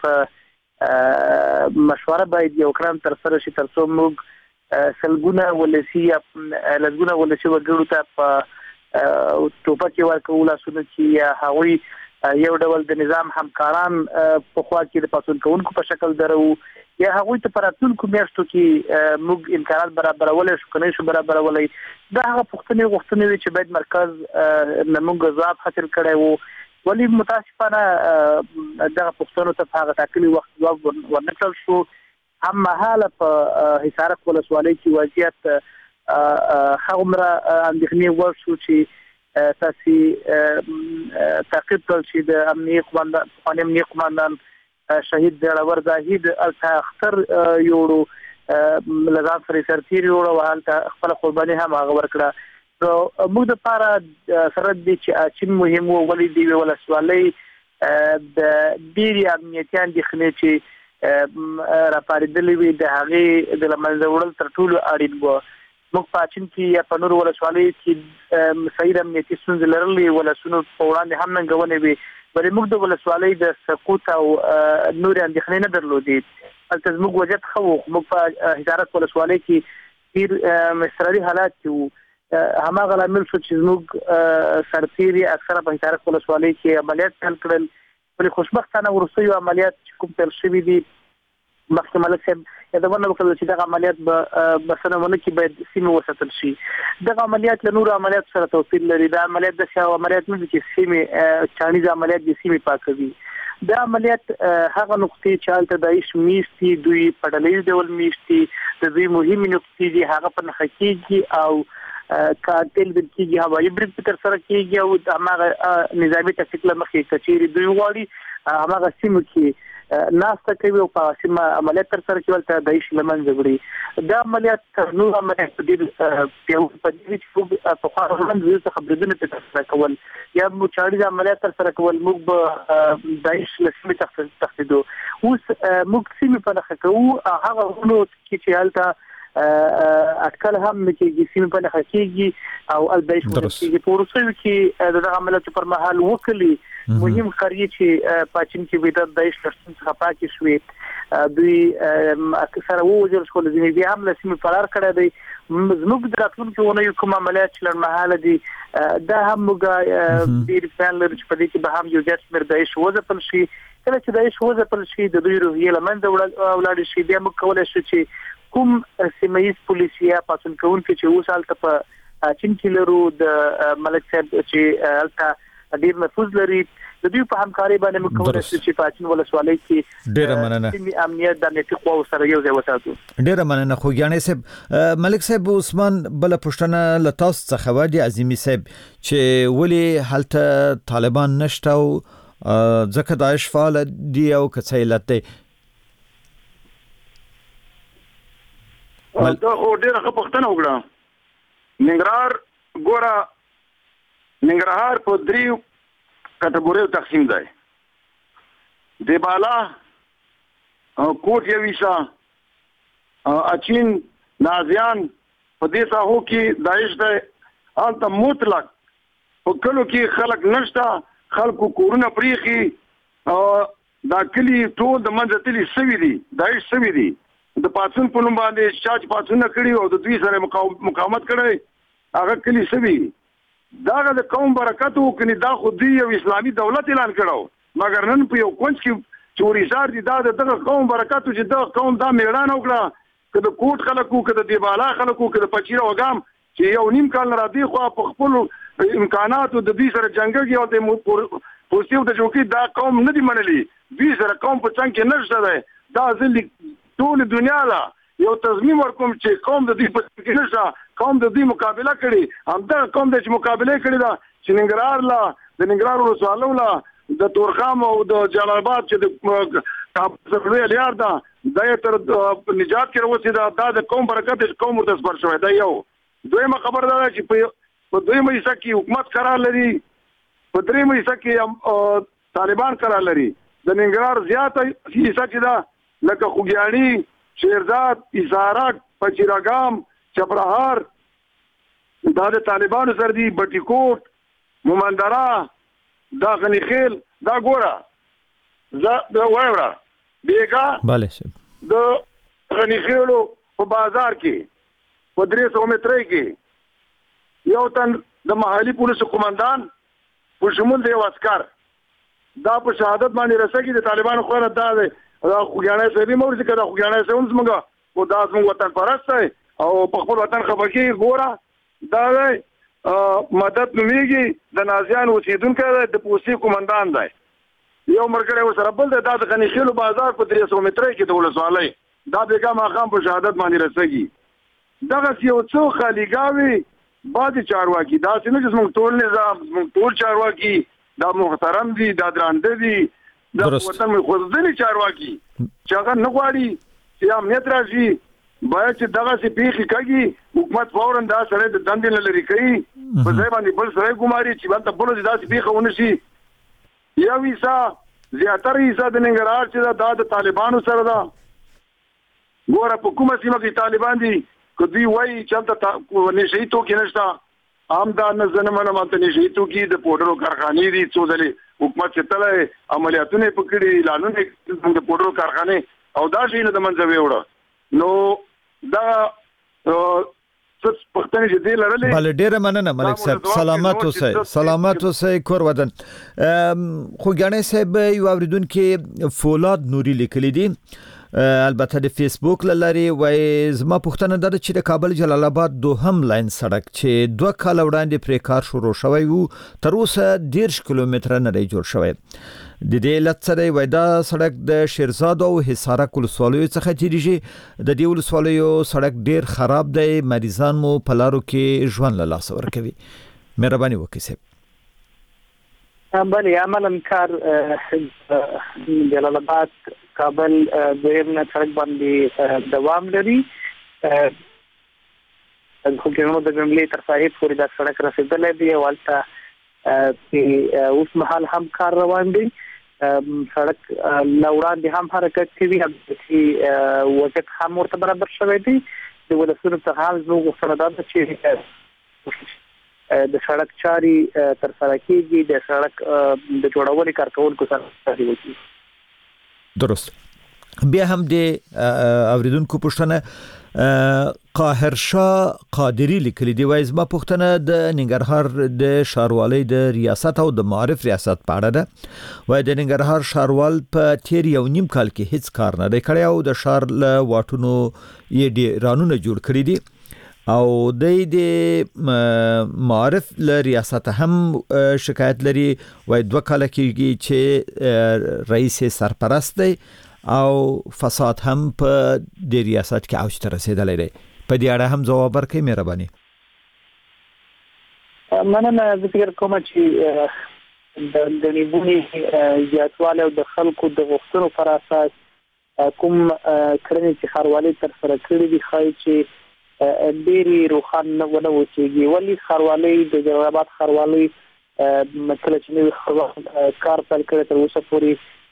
په مشوره باید یو کړم تر سره شي تر څو موږ سلګونه ولسی یا لږونه ولسی وګړو ته په ټوپک ورکول اسونه چې هغوی یو ډول د نظام همکاران په خوا کې د پاسون کوونکو په شکل درو یا هغوی ته پراتونکو میاشتو کې موږ امکانات برابرولای شو کنه شو برابرولای دا هغه پښتني غوښتنې چې باید مرکز نمونږ ځواب حاصل کړي وو ولی متاسفانه دغه پښتنو ته هغه ټاکلي وخت ځواب ورنکړل شو هم مهاله په حصارک ولسوالۍ کې وضعیت هغومره اندېښنې ور شو چې تاسو تعقیب کول چې د امنیت قومندان قانون امنیت قومندان شهید دلور زاهد التاختر یوړو لږه سره سرتیر یوړو حالت خپل قرباني هم هغه ورکړه نو موږ د پاره سره د چې مهم ولې دی ولسوالۍ د ډیری امنیتيان د خلک چې را پاریدلې وي د هغه د لمنځه وړل تر ټولو اړین وو موږ پاتین کې یا په نور ولسوالۍ کې صحیح امنیتي ستونزې لرلې ولسونو په وړاندې هم ننګونې وي ولې موږ د ولسوالۍ د سقوط او نور اندېښنې نه درلودې البته موږ وجد خو موږ په هزارت ولسوالۍ کې ډیر مستري حالات کې هماغه لامل شو چې موږ سرتيري اکثره په هزارت ولسوالۍ کې عملیات تل کړل ولې خوشبختانه ورسوي عملیات کوم تل شوي دي مخکې ملک صاحب دا ونه وکړل چې دا عملیات به بسنه ونه کې باید سیمه وساتل شي دا عملیات له نور عملیات سره توپیر لري دا عملیات د شاو عملیات نه چې سیمه چانیز عملیات د سیمه پاکوي دا عملیات هغه نقطې چې البته دایښ میشتي دوی پډلې ډول میشتي د دوی مهمه نقطې دي هغه په نخکیږي او کارتل د کیږي هوایي بریډ تر سره کیږي او هغه نظامی تکلیف مخې کچېری دوی غواړي هغه سیمه کې ناسته کوي او په سیمه عملیات تر سره کول ته دایښ لمنځه وړي دا عملیات نو عملیات د یو په دې چې په خاطر باندې څه خبرونه تر سره کول یا مو چاړي عملیات تر سره کول موږ به دایښ لسمه تخصیدو اوس موږ سیمه په لخه کوو هغه ونو چې چې حالت اټکل هم کې سیمه په لخه کېږي او البیش کې پورسوي کې د عملیات پر مهال وکړي مهم قریه چې پاتین کې ویډر دایښ لرسن څخه پاکي شوې دوی اکثر ووجل شول چې بیا هم لسمه فرار کړی دی زموږ د راتلونکو ونه کوم عملیات چې لرمحاله دي دا هم موږ ډیر پلان لرو چې په دې کې به هم یو ځل مر دایښ وځپل شي کله چې دایښ وځپل شي د دوی روحیه لمنځه ولاړ شي بیا موږ کولای شو چې کوم سیمایي پولیسیا پاتون کوونکي چې وسالته په چین کې لرو د ملک صاحب چې البته ډیر محفوظ لري د دوی په همکاري باندې موږ کولای شو چې پاتین ولسوالۍ کې ډیر مننه سیمې امنیت د امنیتي قواو سره یو ځای وساتو ډیر مننه خو ګاڼې صاحب ملک صاحب عثمان بل پښتنه لتاس څخه ودی عظیمی صاحب چې ولی حالت طالبان نشته او ځکه داعش فعال دی او کڅیلت دی دا او ډیره ښه پښتنه وکړه ننګرهار ګوره ننګرهار په دریو کټګوریو تقسیم دی د بالا کوټ یویسا اچین نازیان په دې ساحو کې داعش ته انت مطلق په کلو کې خلک نشتا خلکو کورونه پریخي دا کلی ټول د منځتلی سوي دي داعش سوي دي د پاتون په نوم باندې چاچ پاتون کړي او د دوی سره مقاومت کړي هغه کلی سوي دا د قوم برکت وکړي دا خو دی یو اسلامي دولت اعلان کړو مګر نن په یو کونج کې چوري سار دي دا دغه قوم برکت چې دا قوم دا میړان وکړه کله کوټ خلکو کله دی بالا خلکو کله پچیره وګام چې یو نیم کال را دی خو په خپل امکاناتو د دې سره جنگي او د پوسټیو د جوړي دا قوم نه دی منلي دې سره قوم په څنګه کې نشته ده دا ځل ټول دنیا لا یو تضمین ورکوم چې قوم د دې په کې نشته قوم د دې مقابله کړي همدا قوم د مقابله کړي دا چې ننګرهار لا د ننګرهار ولسوالۍ لا د تورخم او د جلال آباد چې د کابل لیار دا د تر نجات کې وروسته دا د قوم برکت قوم ورته سپار شوی دا یو دویمه خبر دا چې په دویمه حصہ کې حکومت قرار لري په دریمه حصہ کې طالبان قرار لري د ننګرهار زیاته حصہ چې دا لکه خوګیاڼي شیرزاد اسارک پچیراګام چپرهار دا د طالبانو سره دی بټی کوټ مومندرا دا غنی خیل دا ګورا زه دا وایورا بیګه bale شه د غنی خیلو په بازار کې په درې سو مترې کې یو تن د محلي پولیسو قومندان په شمول دی واسکار دا په شهادت باندې رسېږي د طالبانو خو نه دا دی دا خوګیاڼي سړي مور چې دا خوګیاڼي سړي هم څنګه او دا زموږ وطن پرست دی او په خپل وطن خبر کې ګوره دا دی مدد نومیږي د نازیان اوسیدونکو د پوسټي قومندان دی یو مرګړی ورسره بل دی دا د غنی خیلو بازار په درې سو مترې کې د ولسوالۍ دا بیګا ماقام په شهادت باندې رسېږي دغه یو څو خالیګاوي بعد چارواکي دا څنګه چې موږ ټول نظام موږ ټول چارواکي دا محترم دي دا درانده دي دا وطن مې خوځدنی چارواکي چې هغه نه غواړي چې امنیت راشي باید چې دغه سي پیخي کوي حکومت فورا دا سره د دندې لري کوي په ځای باندې بل سره ګماري چې باندې بل دې داسې پیخه ونشي یو ویسا زیاتره حصہ د ننګرهار چې دا د طالبانو سره دا ګوره په کومه سیمه کې طالبان دي کدی وای چې تا نشي تو کې نشتا عام دا نه زنمنه ماته نشي تو کې د پودرو کارخانې دي څو ځلې حکومت چې تله عملیاتونه پکړي اعلانونه د پودرو کارخانه او دا شي نه د منځوي وړه نو دا څه پښتني چې دی لرلې بل ډیره مننه ملک صاحب سلامات اوسئ سلامات اوسئ کور ودان خو ګڼې صاحب یو اوریدونکو فولاد نوري لیکلي دي البته د فیسبوک لاري وای زما پښتنه د چې د کابل جلال آباد دوهم لاین سړک چې دوه کال وړاندې پرې کار شروع شوی وو تر اوسه ډیر کیلومتر نه دی جوړ شوی د دې لڅره وای دا سړک د شیرزاد او حصارک ولسوالیو څخه تیریږي د دې ولسوالیو سړک ډیر خراب دی مریضان مو په لارو کې ژوند له لاس ورکوي مهرباني وکړئ بله عملا کار جلال آباد کابل دویم سړک باندې دوام لري خو ګڼو د جملې تر صاحب پورې دا سړک رسیدلی دی او هلته په اوس مهال هم کار روان دی سړک له وړاندې هم حرکت کوي چې وجد هم ورته برابر شوی دی د ولسونو څخه حال زموږ غوښتنه دا ده چې د سړک چاري تر سره کېږي د سړک د جوړولو کارکونکو سره وشي درست بیا هم د اوریدونکو پوښتنه قاهر شاه قادری لیکلي دی وایي زما پوښتنه د ننګرهار د شاروالۍ د ریاست او د معارف ریاست په اړه ده وایي د ننګرهار شاروال په تیر یو نیم کال کې هیڅ کار نه دی کړی او د شار له واټونو یې ډیرانونه جوړ کړی دي او د معارف له ریاست هم شکایت لري وای دوه کال کېږي چې رئیس سرپرست دی او فساد هم په د ریاست کې اوج ته رسیدلی دی په دې اړه هم ځواب ورکړئ مهرباني مننه زه فکر کوم چې د نیبونی زیاتوالی او د خلکو د غوښتنو پر اساس کوم کړنې چې ښاروالۍ ترسره کړي دي ښایي چې ډېری روښانه نه ونه اوسېږي ولې ښاروالۍ د جلال آباد ښاروالۍ کله چې نوي ښاروال کار پیل کړی تر اوسه پورې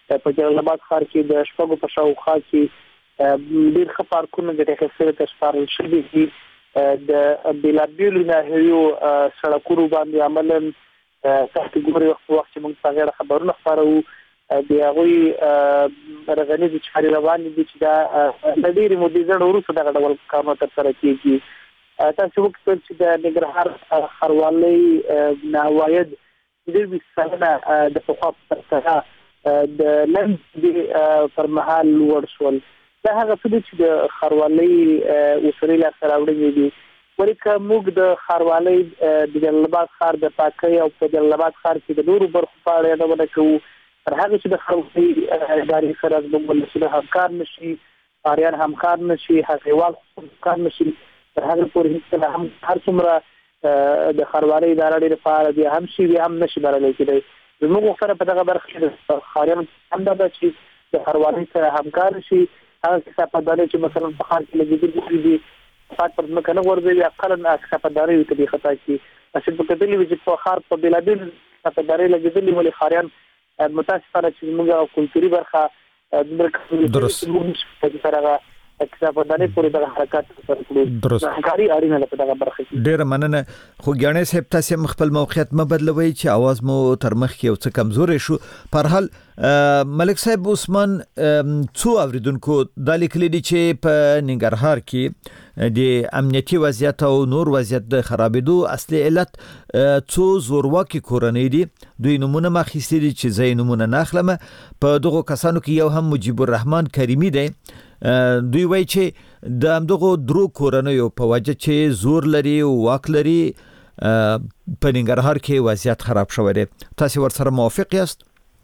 په جلال آباد ښار کې د شپږو په شاوخوا کې ډېر ښه پارکونه د ټاکل ته سپارل شوي دي د بېلابېلو ناحیو سړکونو باندې عملاً تاسو ګورئ وخت چې موږ په غیر خبرونه خبرو د هغوی رغنیزې چارې روانې دي چې دا د ډېرې مودې ځنډ وروسته دغه ډول کارونه ترسره کېږي تاسو وکتل چې د ننګرهار ښاروالۍ عواید ډېر بیست سلنه د پخوا په پرتله د لنډ پر مهال لوړ شول دا هغه څه دي چې د ښاروالۍ اوسنۍ لاسته راوړنې دي ولې که موږ د ښاروالۍ د جلال آباد ښار د پاکۍ او په جلال آباد ښار کې د نورو برخو په اړه یادونه کوو تر هغه چې د ښاروالۍ ادارې سره زموږ ولسونه همکار نه شي ښاریان همکار نه شي هغېوال همکار نه شي تر هغه پورې هېڅکله هم هر څومره د ښاروالۍ اداره ډېره فعاله بیا هم شي بیا هم نه شي بریالی کېدی زموږ غوښتنه په دغه برخه کې د ښاریانو هم دا ده چې د ښاروالۍ سره همکار شي هغه کثافاتدارۍ چې مثلا په ښار کې لګېدلي دي فقط پر ځمکه نه غورځوي اقلا کثافاتدارۍ ورته بې خطا کړي چې په کتلي وي چې په ښار په بېلابېلو کثافاتدارۍ لګېدلي ولې ښاریان متاسفانه چې زموږ کلتوري برخه دومره درست سره کثافاتدارۍ پورې دغه حرکات ترسره کړو همکاري اړینه ده په دغه برخه کې ډېره مننه خو ګیانې صاحب تاسو هم خپل موقعیت مه بدلوئ چې اواز مو تر مخ کې یو څه کمزورې شو په هر حال ملک صاحب عثمان څو اوریدونکو د لیکلي دي چې په ننګرهار کې د امنیتي وضعیت او نور وضعیت د خرابېدو اصلي علت څو زورواکي کورنۍ دي دوی نمونه مخېستي دي چې زه نمونه نه اخلم په دغو کسانو کې یو هم مجیب الرحمن کریمي دی دوی وایي چې د همدغو درو کورنیو په وجه چې زور لري او واک لري په ننګرهار کې وضعیت خراب شوی دی تاسو ورسره موافق یاست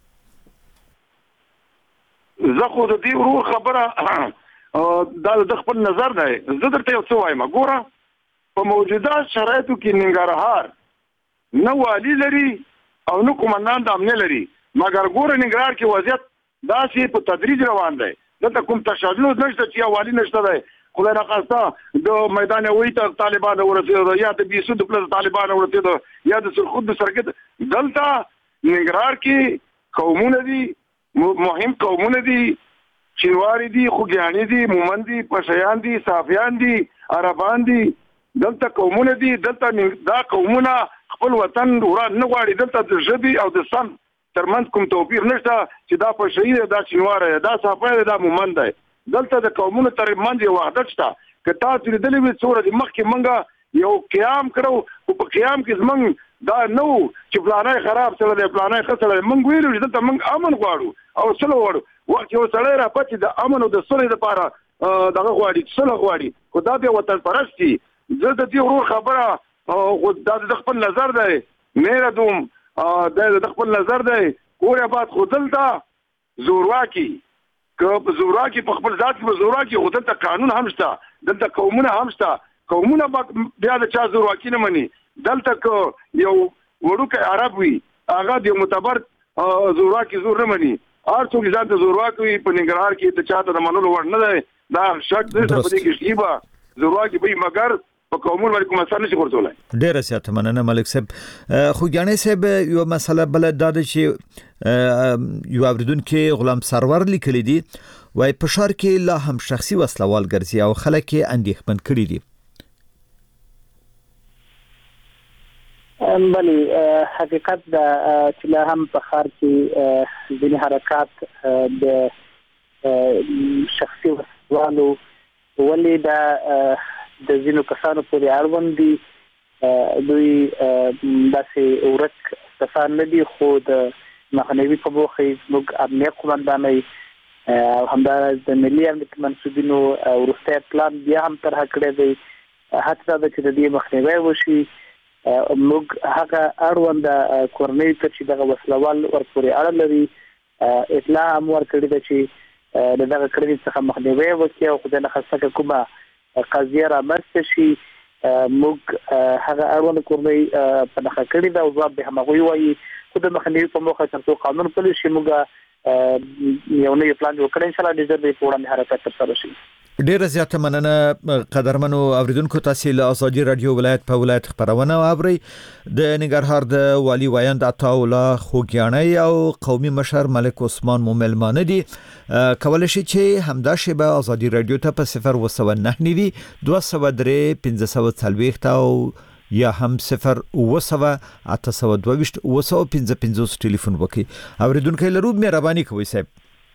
زه خو د دې ورور خبره دا د خپل نظر دی زه درته یو څه وایم ګوره په موجوده شرایطو کې ننګرهار نه والي لري او نه قومندان د امنیه لري مګر ګوره ننګرهار کې وضعیت داسې په تدریج روان دی دلته کوم تشدد نشته چې والی نشته دی خدای ناخواسته د میدان وی ته طالبان ورسېدل یا د بیسو د پلس طالبان ورسېدل یا د سرخود د سرکت دلته ننګرهار کې قومونه دي مهم قومونه دي چینواری دي خوګیانی دي مومن دي پښیان دي صافیان دي عربان دي دلته قومونه دي دلته دا قومونه خپل وطن وران نه غواړي دلته د ژبې او د سم ترمنځ کوم توپیر نشته چې دا پښی دی دا چینوار دی دا صافی دی دا مومن دی دلته د قومونو ترمنځ یو وحدت شته که تاسو لیدلې وي څومره د مخکې موږ یو قیام کړو او په قیام کې زموږ دا نو چې پلانای خراب سره دی پلانای ښه سره دی موږ ویلو چې دلته موږ امن غواړو او صلح غواړو وخت یو سړی راپاتې د امن او د صلح لپاره دغه غواړي صلح غواړي خو دا بیا وطن پرست دي زه د دې ورور خبره دا د خپل نظر دی مېره دوم دا د خپل نظر دی کوریا باد خو دلته زورواکي که په زورواکي په خپل ذات کې زورواکي خو دلته قانون هم شته دلته قومونه هم شته قومونه بیا د چا زورواکي نه مني دلته که یو وړوکی عرب وي هغه د معتبر زورواکي زور نه مني هر څوک ځان ته زورواکي وي په ننګرهار کې د چا ته د منلو وړ نه دی دا شک دی په دې کې شیبه زورواکي به مګر په قومونو باندې کوم اثر نشي ورسولای ډیره سیاته مننه ملک صاحب خو ګانې صاحب یو مسله بل د چې یو اوریدونکو غلام سرور لیکلی دی وای په شهر کې لا هم شخصي وسلوال ګرځي او خلک یې اندېښمن کړي دي بله حقیقت دا چې لا هم په ښار کې ځینې حرکات د شخصي وسلوالو ولې دا د ځینو کسانو پورې اړوند دي دوی داسې ورک کسان نه دي خو د مخنیوي په موخه زموږ امنیه قومندانۍ او همداراز د ملي امنیت منصوبینو وروستی پلان بیا هم طرحه کړی دی هڅه دا ده چې د دې مخنیوی وشي موږ هغه اړونده کورنیو ته چې دغه وسلوال ورپورې اړه لري اطلاع هم ورکړې ده چې د دغه کړنې څخه مخنیوی وکړي او خدای نخواسته که کومه قضیه رامنځته شي موږ هغه اړونده کورنۍ په نښه کړې ده او ځواب به همغوی وایي خو د مخنیوي په موخه تر څو قانون پلی شي موږ یو نوی پلان جوړ کړی انشاءالله ډېر ژر به یې په وړاندې حرکت ترسره شي ډیره زیاته مننه قدرمنو اوریدونکو تاسو له ازادي رادیو ولایت په ولایت خبرونه اوري د ننګرهار د والی وایند عطا الله خوګیانی او قومي مشر ملک عثمان موملمانه دي کولای شي چې همدا شی به ازادي رادیو ته په صفر و سو نه نیوي دوه سو درې پنځه سو څلوېښت او یا هم صفر و سو اته سو دوه ویشت و سو پنځه پنځوس ټلیفون وکي اوریدونکو لرو مهرباني کوئ صاحب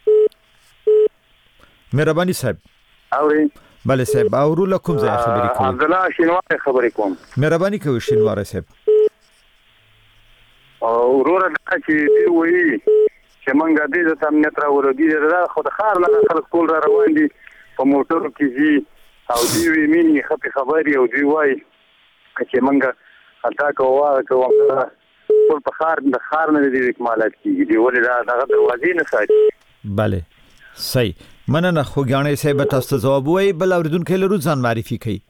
مهرباني صاحب اوري بله صاحب اورو لکم ځای خبرې کوم عبد الله شینوار خبرې کوم مهرباني کوئ شینوار صاحب او ورور چې دی وایي چې مونږ د دې د امنیت راوړو دي دا خو د خار نه خلک ټول را روان دي په موټر کې دي او دی وی مینی خپل خبري او دی وایي چې مونږ حتا کوه کوه ټول په خار د خار نه دي اکمالات کیږي دی ولې دا دغه دروازې نه ساتي بله صحیح مننه خوګیانی صاحب تاسو ته جواب وای بل اوریدونکو لرو ځان معرفي کړئ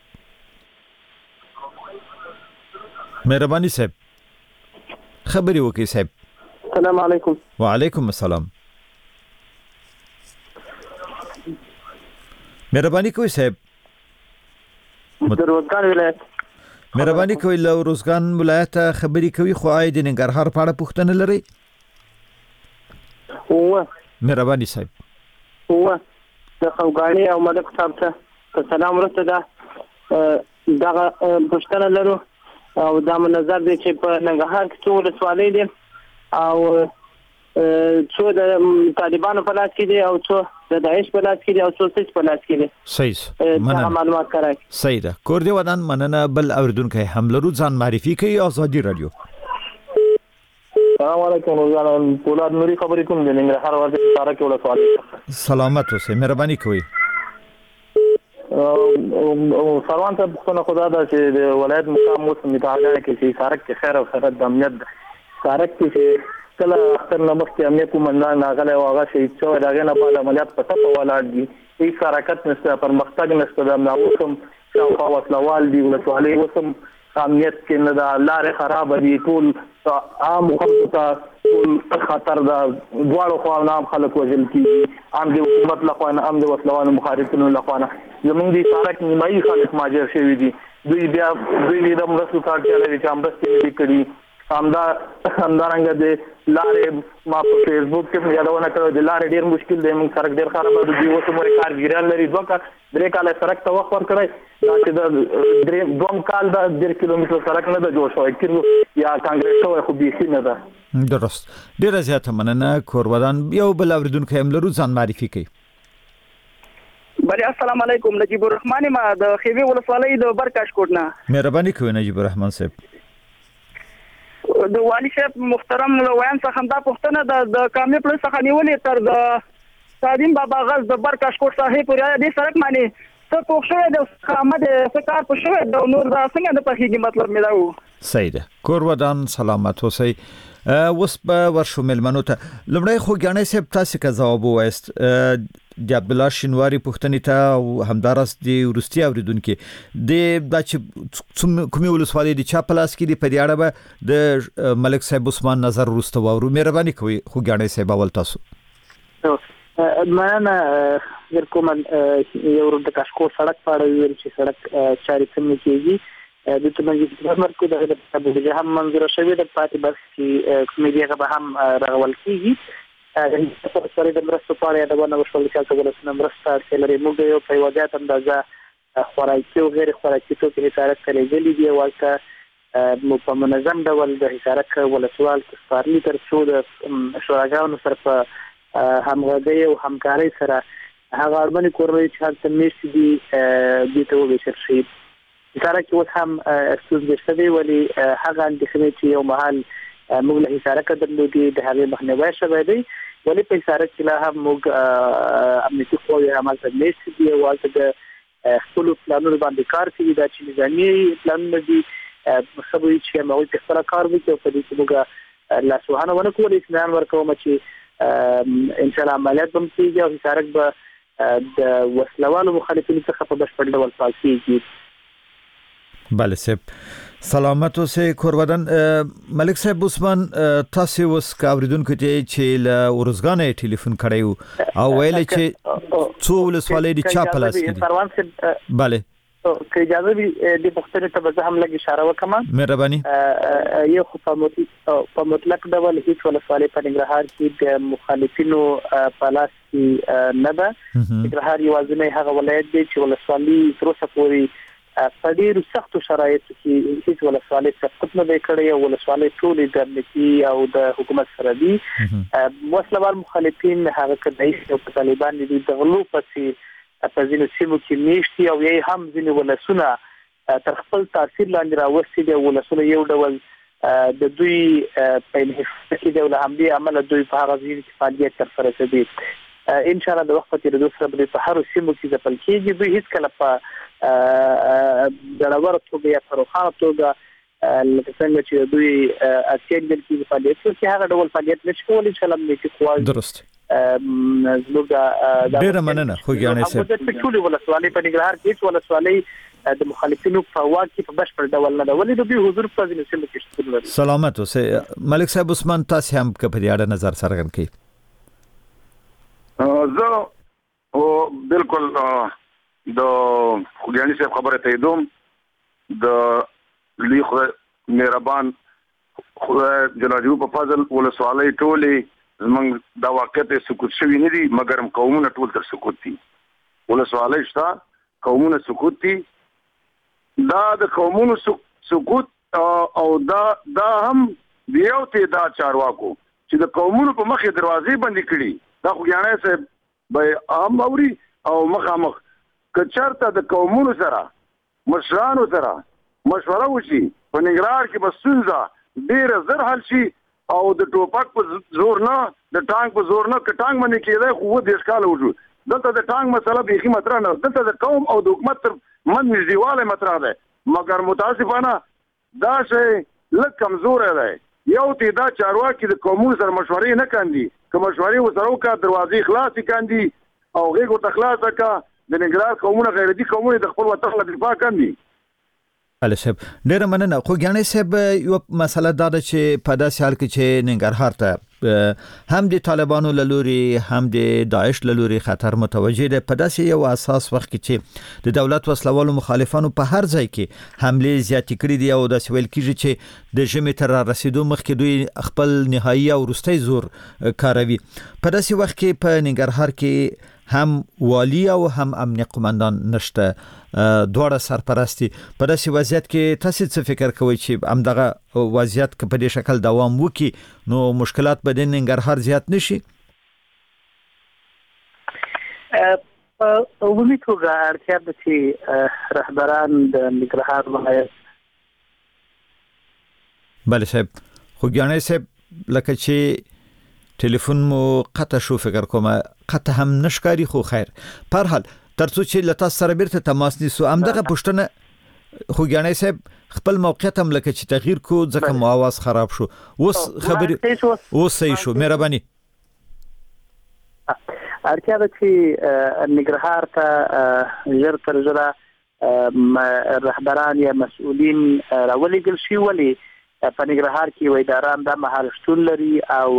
مهرباني صاحب خبري وکي صاحب السلام علیکم وعلیکم السلام مهرباني کوئ صاحب د روزګان ولایت مهرباني کوئ له روزګان ولایت خبري کوي خو آی د ننګرهار په اړه پوښتنه لري او مهرباني صاحب او د خوګانی او ملک صاحب ته سلام ورته دا دغه پښتنه لرو او دا منظر دي چې په ننګرهار کې ټول سوالې دي او څو د طالبانو په لاس کې دي او څو د داعش په لاس کې دي او څو سیس په لاس کې دي صحیح مننه معلومات کړئ صحیح ده کور دی ودان مننه بل اوریدونکو هم لرو ځان معرفي کوي ازادي رادیو السلام علیکم روزان پولاد نوري خبرې کوم د ننګرهار ورته سره کې ولا سوال سلامت اوسه مهرباني کوئ او سروان ته څنګه خدا دا چې د ولایت مقام اوس متعاقد کې چې سارک کې خیر او خیرت د امنیت سارک کې کله اختر نمخ کې امنیت کومندان ناغله واغه شهید شو داغه نه په عملیات پته په ولاړ دي هیڅ حرکت نشته پرمختګ نشته د ناموسم شاوخوا وسلوال دي ولسوالۍ وسم امنیت کې نه د لارې خراب دي ټول عام خلکو ته ټول خطر دا دواړو خوا نام خلک وژل کیږي عام د حکومت لخوا نه عام د وسلوالو مخالفینو لخوا نه زمونږ د سارک نیمایي خلک ماجر شوی دي دوی بیا دوی د مرستو کارته لري چې امرستي دي کړي همدا همدارنګه د لارې ما په فیسبوک کې یادونه کړو د لارې ډیر مشکل دی موږ سرک ډیر خراب دی دوی اوس مو کارګران لري دوه کا درې کال سرک ته وخت ورکړی دا چې د درې دوم کال د ډیر کیلومتر سرک نه د جوړ شوی کړو یا کانګریس شوی خو به نه ده درست ډیر زیاته مننه کورودان یو بل اوریدونکو هم لرو ځان معرفي کوي بله السلام علیکم نجیب الرحمن ما د خیوی ولسوالۍ د برکاش کوټ نه مهرباني کوئ نجیب الرحمن صاحب د والی صاحب محترم لویان څخه همدا پښتنه د کامې پل څخه نیولې تر د سادین بابا غز د برکاش کوټ صاحب پورې د سرک معنی څه پوښ شوی د خامد څه کار پوښ شوی د نور دا څنګه د پخېږي مطلب مې دا و صحیح ده کور ودان سلامت اوسئ اوس په ورشو ملمنو ته لمړی خوګیانی صاحب تاسو کا جواب وایست د عبد الله شینواری پښتنې ته او همدارس د ورستي اوریدونکو د د کومې ولسوالۍ د چا پلاس کې د پدیاړه به د ملک صاحب عثمان نظر ورسته وورو مهرباني کوي خوګیانی صاحب اول تاسو مننه ور کوم یو د کاشکو سړک پاړه ویل چې سړک چاري سم کېږي د تمنګي په مرکو د د هم منظور شوی د پاتې بس چې کمیډیا به هم راول کېږي د سره د مرستو پاره د ونه وشول چې تاسو ولسمه مرسته تلري موږ یو په وجات اندازه خوراکي او غیر خوراکي توکي حسارت کړي دي دی ورته مو په منظم ډول د حسارت ولسوال کفاري تر څو د شوراګانو سره په همغږي او همکاري سره هغه اړمنې کورنۍ چې هلته میشتي دي د ته وبشر شي حساره کې اوس هم استوز بشوي ولی هغه اندېښنې چې یو محل موږ له حساره کې درلودي د هغې مخنیوی شوی دی ولی په حساره کې لا هم موږ امنیتي قوې همالته میشتي دي او هلته د خپلو پلانونو باندې کار کوي دا چې نظامي پلانونه دي سبوي چې هغوی په خپله کار وکړي او په دې کې موږ لاسوهنه ونه کړو اطمینان ورکوم چې انشاءالله عملیات به هم کېږي او حسارک به د وسلوالو مخالفینو څخه په بشپړ ډول پاک کېږي بله صاحب سلامت اوسې کورودن ملک صاحب عثمان تاسو اوس کاوریدونکو ته چې ل ورزګانې ټلیفون کړیو او ویل چې څو ولسوالۍ دي چا پلاس کړي bale که اجازه وي د پښتنې ته به هم لګي اشاره وکم مهرباني یو په مطلق ډول هیڅ ولسوالۍ په ننګرهار کې د مخالفینو پلاس کې نه ده ننګرهار یوازینی هغه ولایت دی چې ولسوالۍ تر اوسه پورې په ډیرو سختو شرایطو کې هیڅ ولسوالۍ سقط نه دی کړی او ولسوالۍ ټولې د امنیتي او د حکومت سره دي وسلوال مخالفین هغه کډای او طالبان دي د غلو پسې په ځینو سیمو کې میشتي او یې هم ځینې ولسونه تر خپل تاثیر لاندې راوستي دي ولسونه یو ډول د دوی په انحصار کې دی او له همدې امله دوی په هغه ځای کې فعالیت ترسره کوي ان شاء الله د وخت په تیریدو سره به په هر سیمو کې ځپل کېږي دوی هیڅ کله په دړور توګه یا پروخانه توګه لکه څنګه چې دوی اکثر د کې فعالیت کوي هغه ډول فعالیت نشي کولای چې لم کې قواعد درست زموږ د ډیر مننه خو ګانې سه په ټول ولسوالۍ په ننګرهار کې ولسوالۍ د مخالفینو په واکې په بشپړ ډول نه ده ولې د دوی حضور په ځینو سیمو کې شتون لري سلامت اوسه ملک صاحب عثمان تاسو هم په دې اړه نظر څرګند کړئ زه او بالکل د خوګیانی صاحب خبره ته دوم د لیخ مهربان خدای جلاجو په فضل ولسوالۍ ټولې زمنګ دا واقعیت سکوت شوی نه دي مګر قومونه ټول تر سکوت دي ولسوالۍ شته قومونه سکوت دي دا د قومونو سکوت او دا دا هم دیو ته دا چارواکو چې د قومونو په مخې دروازې بند کړي دا خوګیانی صاحب به عام اوري او مخامخ کچرته د قومونو سره مشرانو سره مشوره وشي په ننګرهار کې بسونځه ډیر زر حل شي او د ټوپک په زور نه د ټانک په زور نه ک ټانک باندې کېده خو د ښکاله وجو دلته د ټانک مسله به خي مطرح نه دلته د قوم او د حکومت من نږدېواله مطرح ده مګر متاسفانه دا شی لږ کمزور دی یو ته دا چارواکي د قومونو سره مشورې نه کاندي که مشورې وسره وکړه دروازې خلاصې کاندي او غیږ ورته خلاصه کا د ننګرهار قومونه غیرتي قومونه د خپل وطن له دفاع کوي علي صاحب ډیر مننه خو ګانې صاحب یو مسله دا ده چې په داسې حال کې چې ننګرهار ته هم د طالبانو له لوري هم د داعش له لوري خطر متوجه ده په داسې یو اساس وخت کې چې د دولت وسلوالو مخالفانو په هر ځای کې حمله زیات کړې دي او د سویل کېږي چې د جمع تر رسیدو مخکې دوی خپل نهایی او وروستي زور کاروي په داسې وخت کې په ننګرهار کې هم والی او هم امنیه قومندان نشته دواړه سرپرستی په داسې وضعیت کې تاسو څه فکر کوئ چې همدغه وضعیت په دې شکل دوام وکړي نو مشکلات به د ننګرهار زیات نشي په عمومي توګه اړتیا ده چې رهبران د ننګرهار ولایت بله صاحب خو ګانې صاحب لکه چې ټلیفون مو قطع شو فکر کوم قطع هم نشکاري خو خیر پر حال ترڅو چې لته سره بیرته تماس نیسو همدغه پښتنه خو ګانې صاحب خپل موقعیت هم لکه چې تغییر کو ځکه مو आवाज خراب شو اوس خبري اوس صحیح شو مهرباني اړتیا ده چې ننګرهار ته ژر تر ژره رهبران یا مسؤلین راولېږل شي ولې په ننګرهار کې یو اداران د مهال شتون لري او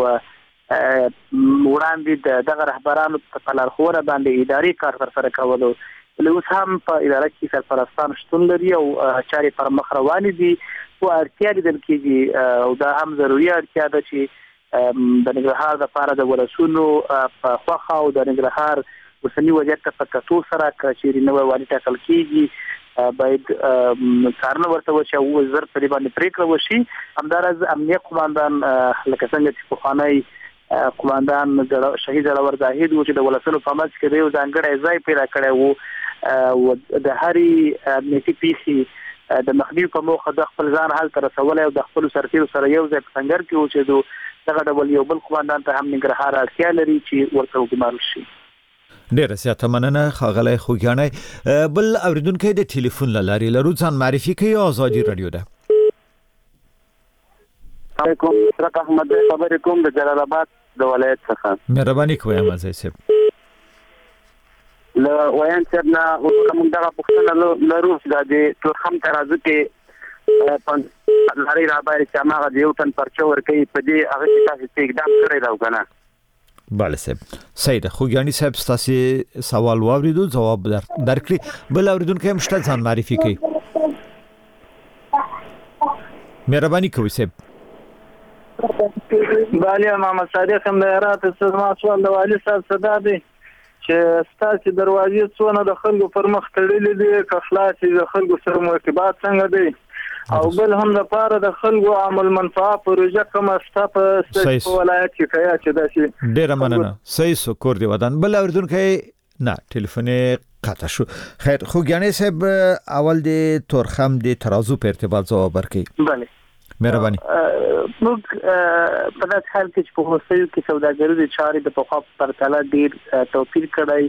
وړاندې دغه رهبرانو په لارښوونه باندې اداري کار ترسره کولو اوس هم په اداره کې سرپرستان شتون لري او چارې پر مخ روانې دي او اړتیا لیدل کېږي او دا هم ضروري اړتیا ده چې د ننګرهار لپاره د ولسونو په خوښه او د ننګرهار اوسني وضعیت ته په کتو سره چې نوی والي ټاکل کېږي باید کارونه ورته وشي او زر په دې باندې پریکړه وشي همدارز امنیه قومندان لکه څنګه چې پخوانی قومندان شهید زړور زاهد و چې د ولسونو په منځ کې د یو ځانګړی ځای پیدا کړی و او د هرې امنیتي پیښې د مخنیوي په موخه د خپل ځان حل ته رسولی او د خپلو سرتیرو سره یو ځای په سنګر کې اوسېدو دغه ډول یو بل قومندان ته هم ننګرهار اړتیا لري چې ورته وګمارل شي ډیره زیاته مننه ښاغلی خوږیانی بل اوریدونکی د ټلیفون له لارې لرو ځان معرفي کوي ازادي رادیو ده علیکم سرک احمد خبرې کوم د جلال آباد د ولایت څخه مهرباني کوئ مزه صاحب له ویان صاحب نه موږ دغه پوښتنه لرو چې د تورخم ترازو کې لاري را باندې چې هغه د یو تن پرچه ورکوي په دې هغه چې تاسو ته اقدام کړی دا وکنه. بله صاحب سید خوګیانی صاحب تاسو سوال واوریدو جواب در درکړي بل اوریدونکو هم شته ځان معرفي کړئ. مهرباني کوئ صاحب. بالي محمد صادق هم د هرات سزما سوال د والي صاحب صدا دی چې ستاسو دروازې څونه د خلکو پر مخ تړلې دي کخلاصي د خلکو سره مرتبات څنګه دي او بل هم د پاره د خلکو عمل منفعه پروژه کوم ستا په ولایت کې کیا چې داسي ډیر مننه صحیح سکور دی ودان بل اوردونکو نه ټلیفون قطع شو. خیر خوګیانی صاحب اول د تورخم د ترازو په ارتباط جواب ورکړي. بله مهرباني. موږ په داسې حال کې چې په هوسیو کې سوداګریزې چارې د پخوا په پرتله ډېر توپیر کړی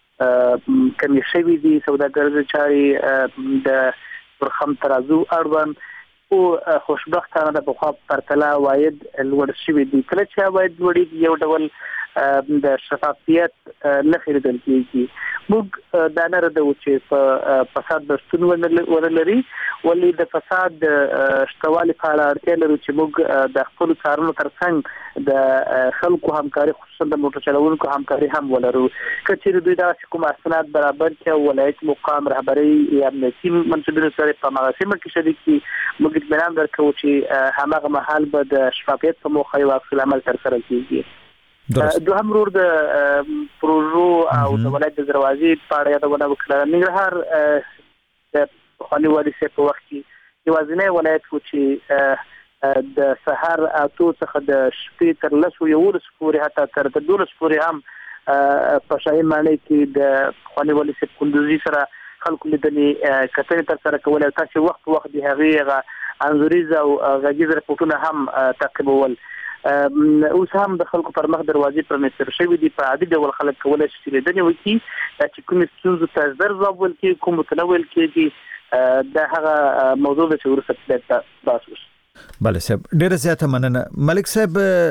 کمې شوي دي سوداګریزې چارې د تورخم ترازو اړوند او خوشبختانه د پخوا په پرتله عواید لوړ شوي دي. کله چې عواید لوړېږي یو ډول د شفافیت نښې لیدل کېږي. موږ دا نه ردو چې په فساد به شتون ونه لري ولې د فساد شتوالي په اړه اړتیا لرو چې موږ د خپلو کارونو ترڅنګ د خلکو همکاري خصوصا د موټر چلوونکو همکاري هم ولرو. که چېرې دوی داسې کوم اسناد برابر کړي او ولایت مقام رهبرۍ یا امنیتي منصبینو سره په هماغه سیمه کې شریک کړي موږ اطمینان درکوو چې هماغه مهال به د شفافیت په موخه یو عکس العمل ترسره کېږي. دوهم ورور د پروژو او د ولایت د دروازې په اړه یادونه وکړه. ننګرهار د پخواني والي صاحب په وخت کې یوازینی ولایت و چې د سهار اتو څخه د شپې تر لسو یولس پورې حتی تر دولس پورې هم په شاهي ماڼۍ کې د پخواني والي صاحب کندوزي سره خلکو لیدنې کتنې ترسره کولې او تاسې وخت وخت د هغې هغه انځوریز او غږیز رپورټونه هم تعقیبول. اوس هم د خلکو پر مخ دروازې پرانیستل شوې دي. په عادي ډول خلک کولی شي چې لیدنې وکړي چې کومې ستونزو ته ژر ځواب ویل کېږي کومو ته نه ویل کېږي دا هغه موضوع ده چې وروسته بیرته بحث وشي. بله صاحب ډیره زیاته مننه. ملک صاحب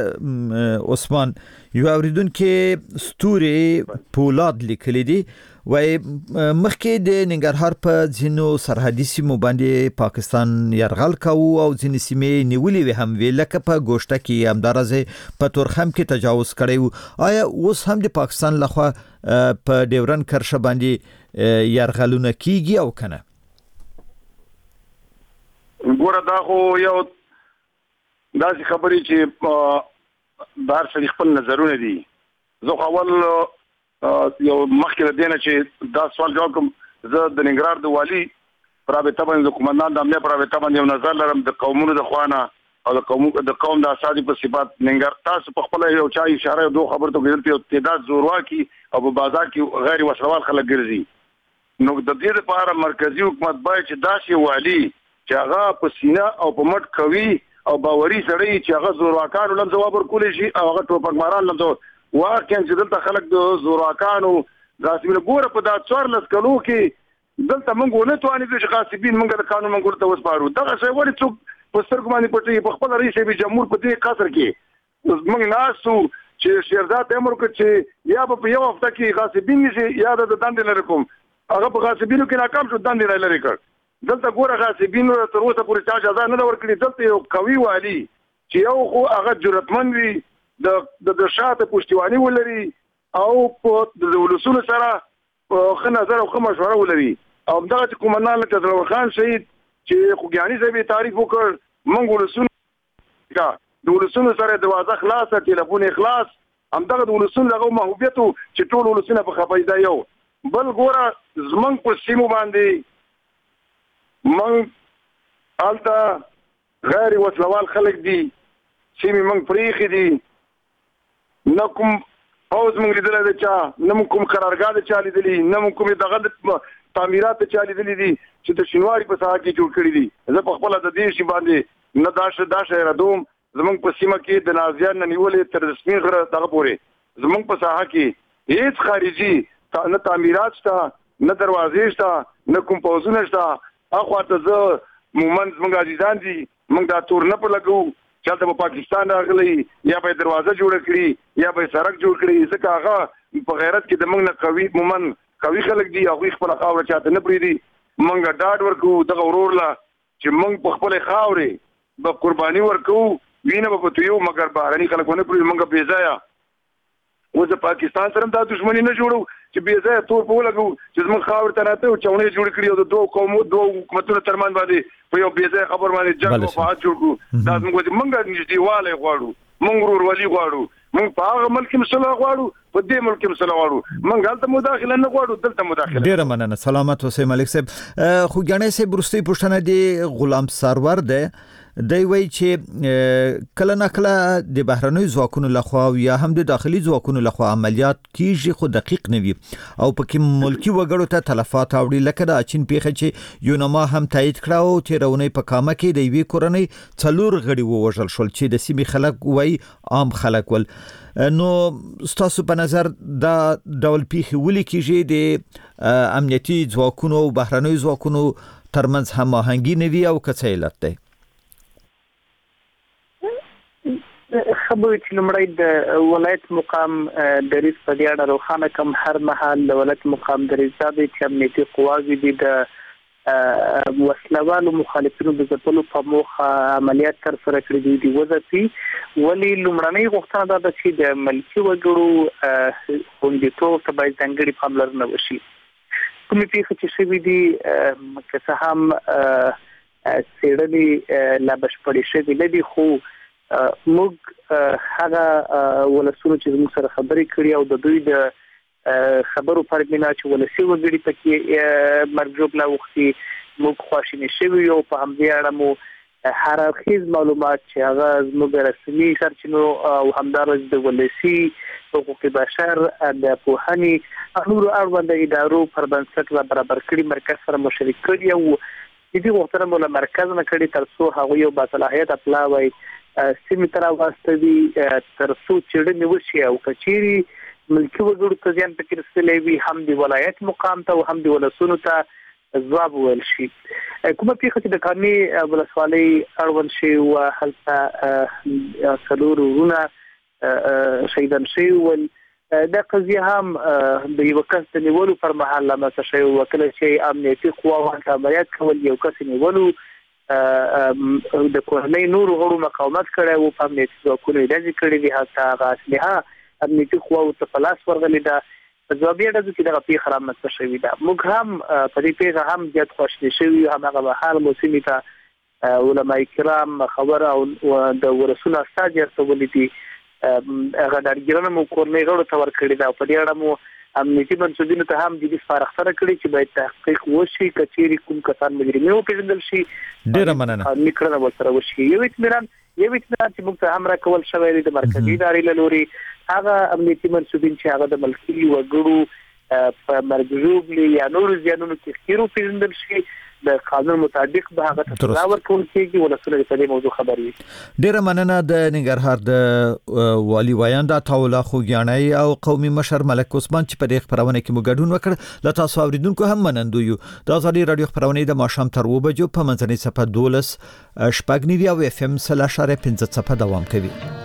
عثمان یو اوریدونکو ستوري پولاد لیکلي دي وای مخکې د ننګرهار په ځینو سرحدي سیمو باندې پاکستان يرغل کاوه او ځینې سیمې نیولې وي هم ویل لکه په ګوشته کې همدارزه په تورخم کې تجاوز کړی وو. آیا اوس هم د پاکستان لخوا په ډیورن کرښه باندې يرغلونه کیږي او کنه؟ ګوره دا خو یو داسې خبرې چې بهر سړي خپل نظرونه دي. زه اول یو مخکې دینه چې دا سوال جواب کوم. زه د ننګرهار د والي پرابطه باندې د قومندان د امنیت پرابطه باندې یو نظر لرم د قومونو د خوانه او د قوم د قوم د اساسي په صفات ننګر تاسو په خپل یو چا اشاره دوه خبر ته ګرځي او تعداد زورواکي او په بازار کې غیر وسلوال خلک ګرځي. نو د دې لپاره مرکزی حکومت باید چې داسې والي چې هغه په سینه او په مټ کوي او باوري سړی چې هغه زورواکانو لم جواب ورکول شي او هغه ټوپک ماران لم واقعا چې دلته خلک د زورواکانو غاصبین ګوره په دا څوار لس کلو کې دلته موږ ونه توانې چې غاصبین موږ د قانون موږ ته وسپارو. دغه شی ولې څوک په سترګو باندې پټي په خپل رئیس جمهور په دې قصر کې موږ ناسو چې شیرزاد امر کوي چې یا په یو هفته کې غاصبین نشي یا د دندې لري کوم هغه په غاصبینو کې ناکام شو دندې لري کړ. دلته ګوره غاصبینو تر اوسه پورې چا اجازه نه ورکړي. دلته یو قوي والي چې یو خو هغه جرأتمن وي د د شاته پښتیوانی ولري او په د ولسونو سره خو نظر او خو مشوره ولري او دغه کومنال تدرو خان شهید چې خوګیانی صاحب تعریف وکړ موږ ولسونو کا د ولسونو سره دروازه خلاصه ټلیفون اخلاص هم دغه د ولسونو دغه محبوبیت چې ټول ولسونه په خپایدا یو بل ګوره زمنګ په سیمو باندې من الته غیر وسلوال خلک دي سیمې من پریخي دي نه کوم اوس موږ لیدل د چا نه کوم قرارګاه د چا لیدلی نه کوم دغه تعمیرات د چا لیدلی دي چې د شینواری په ساحه کې جوړ کړی دي. زه په خپل د دې شی باندې نه داشه داشه ردوم زمونږ په سیمه کې د نازیان نه نیولې تر رسمي غره دغه پورې زمونږ په ساحه کې هیڅ خارجي نه تعمیرات شته نه دروازې شته نه کوم پوزونه شته. اخو ته زه مومن زمونږ عزیزان دي موږ دا تور نه په لګو چلته په پاکستان راغلی یا به دروازه جوړ کړي یا به سړک جوړ کړي. ځکه هغه په غیرت کې د موږ نه قوي مومن قوي خلک دي هغه خپل خاور چاته نه پریدي. موږ ډاډ ورکو دغه ورور لا چې موږ په خپل خاورې به قرباني ورکو وینه به پتو یو مګر بهرني خلکونه پرې موږ بې ځایه و د پاکستان سره دا دښمنی نه جوړو چې بې ځایه تور په ولګو چې موږ خاور ته راته او چاونې جوړ کړی او د دوه قومو دوه حکومتونو ترمن باندې په یو بې ځایه خبر باندې جنگ او فساد جوړ کړو دا موږ موږ نږدېواله غواړو موږ ورولي غواړو موږ په هغه ملک کې مسله غواړو په دې ملک کې مسله غواړو موږ هلته مداخله نه غواړو دلته مداخله ډیر مننه سلامت اوسئ ملک صاحب خو ګڼې سه برستي پښتنه دی غلام سرور ده دی وی چې کله نه کله د بهرنوي ځواکونو لخوا یا هم د داخلي ځواکونو لخوا عملیات کیږي خو دقیق نه وي او پکې ملکی وګړو ته تلفات اوړي لکه د چین پیښه چې یونما هم تایید کړه او تیرونې په کامه کې د وی کورنۍ څلور غړي ووژل شول چې د سیمې خلک وای عام خلک ول نو ستاسو په نظر دا ډول پیښه ولې کیږي د امنیتي ځواکونو او بهرنوي ځواکونو ترمنځ هماهنګي نه وي او څه علت دی خبرې چې لمړی د ولایت مقام دریځ په دې اړه روښانه کوم هر مهال د ولایت مقام دریځ دی چې امنیتي قواوې دي د وسلوالو مخالفینو د ځپلو په موخه عملیات ترسره کړي دي د وظیفي ولی لمړنۍ غوښتنه دا ده چې د ملکي وګړو خوندیتوب ته باید ځانګړې پاملرنه وشي کومې پیښې چې شوي دي که څه هم څېړنې لا بشپړې شوې نه دي خو موږ هغه ولسونو چې موږ سره خبرې کړې او د دوی د خبرو پر بنا چې ولسي وګړي پکې مرجوب لا وختي موږ خواشینی شوي یو په همدې اړه مو هر اړخیز معلومات چې هغه زموږ رسمي سرچینو او همدارس د ولسي حقوق بشر د پوهنې نور اړوند ادارو پر بنسټ را برابر کړي مرکز سره مشرک کړي او دې غوښتنه مو له مرکز نه کړي تر څو هغه یو باصلاحیت اپلاوي سیمه تر واستوي تر څو چړنې وشي او کچيري ملکی وګړو ته ځان پکې رسېلې وي هم د ولایت مقام ته او هم د ولسونو ته ځواب ویل شي کومه پیښه چې د کارني ولسوالۍ اړوند شي او هلته څلور ورونه شهیدان شي ول دا قضیه هم د یو کس د نیولو پر مهال لمسه شي او کله چې امنیتي قواوو عملیات کول یو کس نیولو د کورنۍ نور غړو مقاومت کړي او په امنیتي ځواکونو داسې کړي دي حتی هغه اصلحه امنیتي قواوو ته په لاس ورغلې ده ځوابي اډه چې دغه پیښه رامنځته شوې ده موږ هم په دې پیښه هم زیات خوشحالي شوي هم هغه مهال موسمي ته علما کرام خبر او د ورسونه استاد ورته دي هغه درګرنه مو کورنۍ غړو ته ورکړي ده په دې اړه مو امنیتي منسوبینو ته هم د دې سپارښتنه کړې چې باید تحقیق وشي کچېری کوم کسان مجرمین وپېژندل شي ډېر مننه نکړه ورسره وشي یو اطمینان یو اطمینان چې موږ ته هم راکول شوی دی د مرکزي ادارې له لوري هغه امنیتي منسوبین چې هغه د ملکي وګړو په مرګ یا نور زیانونو کې خیرو پیژندل شي د قانون مطابق به هغه تطبیق ورکول کېږي ولسونه په دې موضوع خبر وي ډېر مننه د ننګرهار د والي وایاندا تاولا خوګیانای او قومي مشر ملک عثمان چې په دې خبرونه کې مو ګډون وکړ له تاسو اوریدونکو هم منندو یو د ازادي رادیو خبرونه د ماښام تر و بجو په منځنۍ صفه دولس شپږ نیوي او اف ام سل اشاره پنځه صفه دوام کوي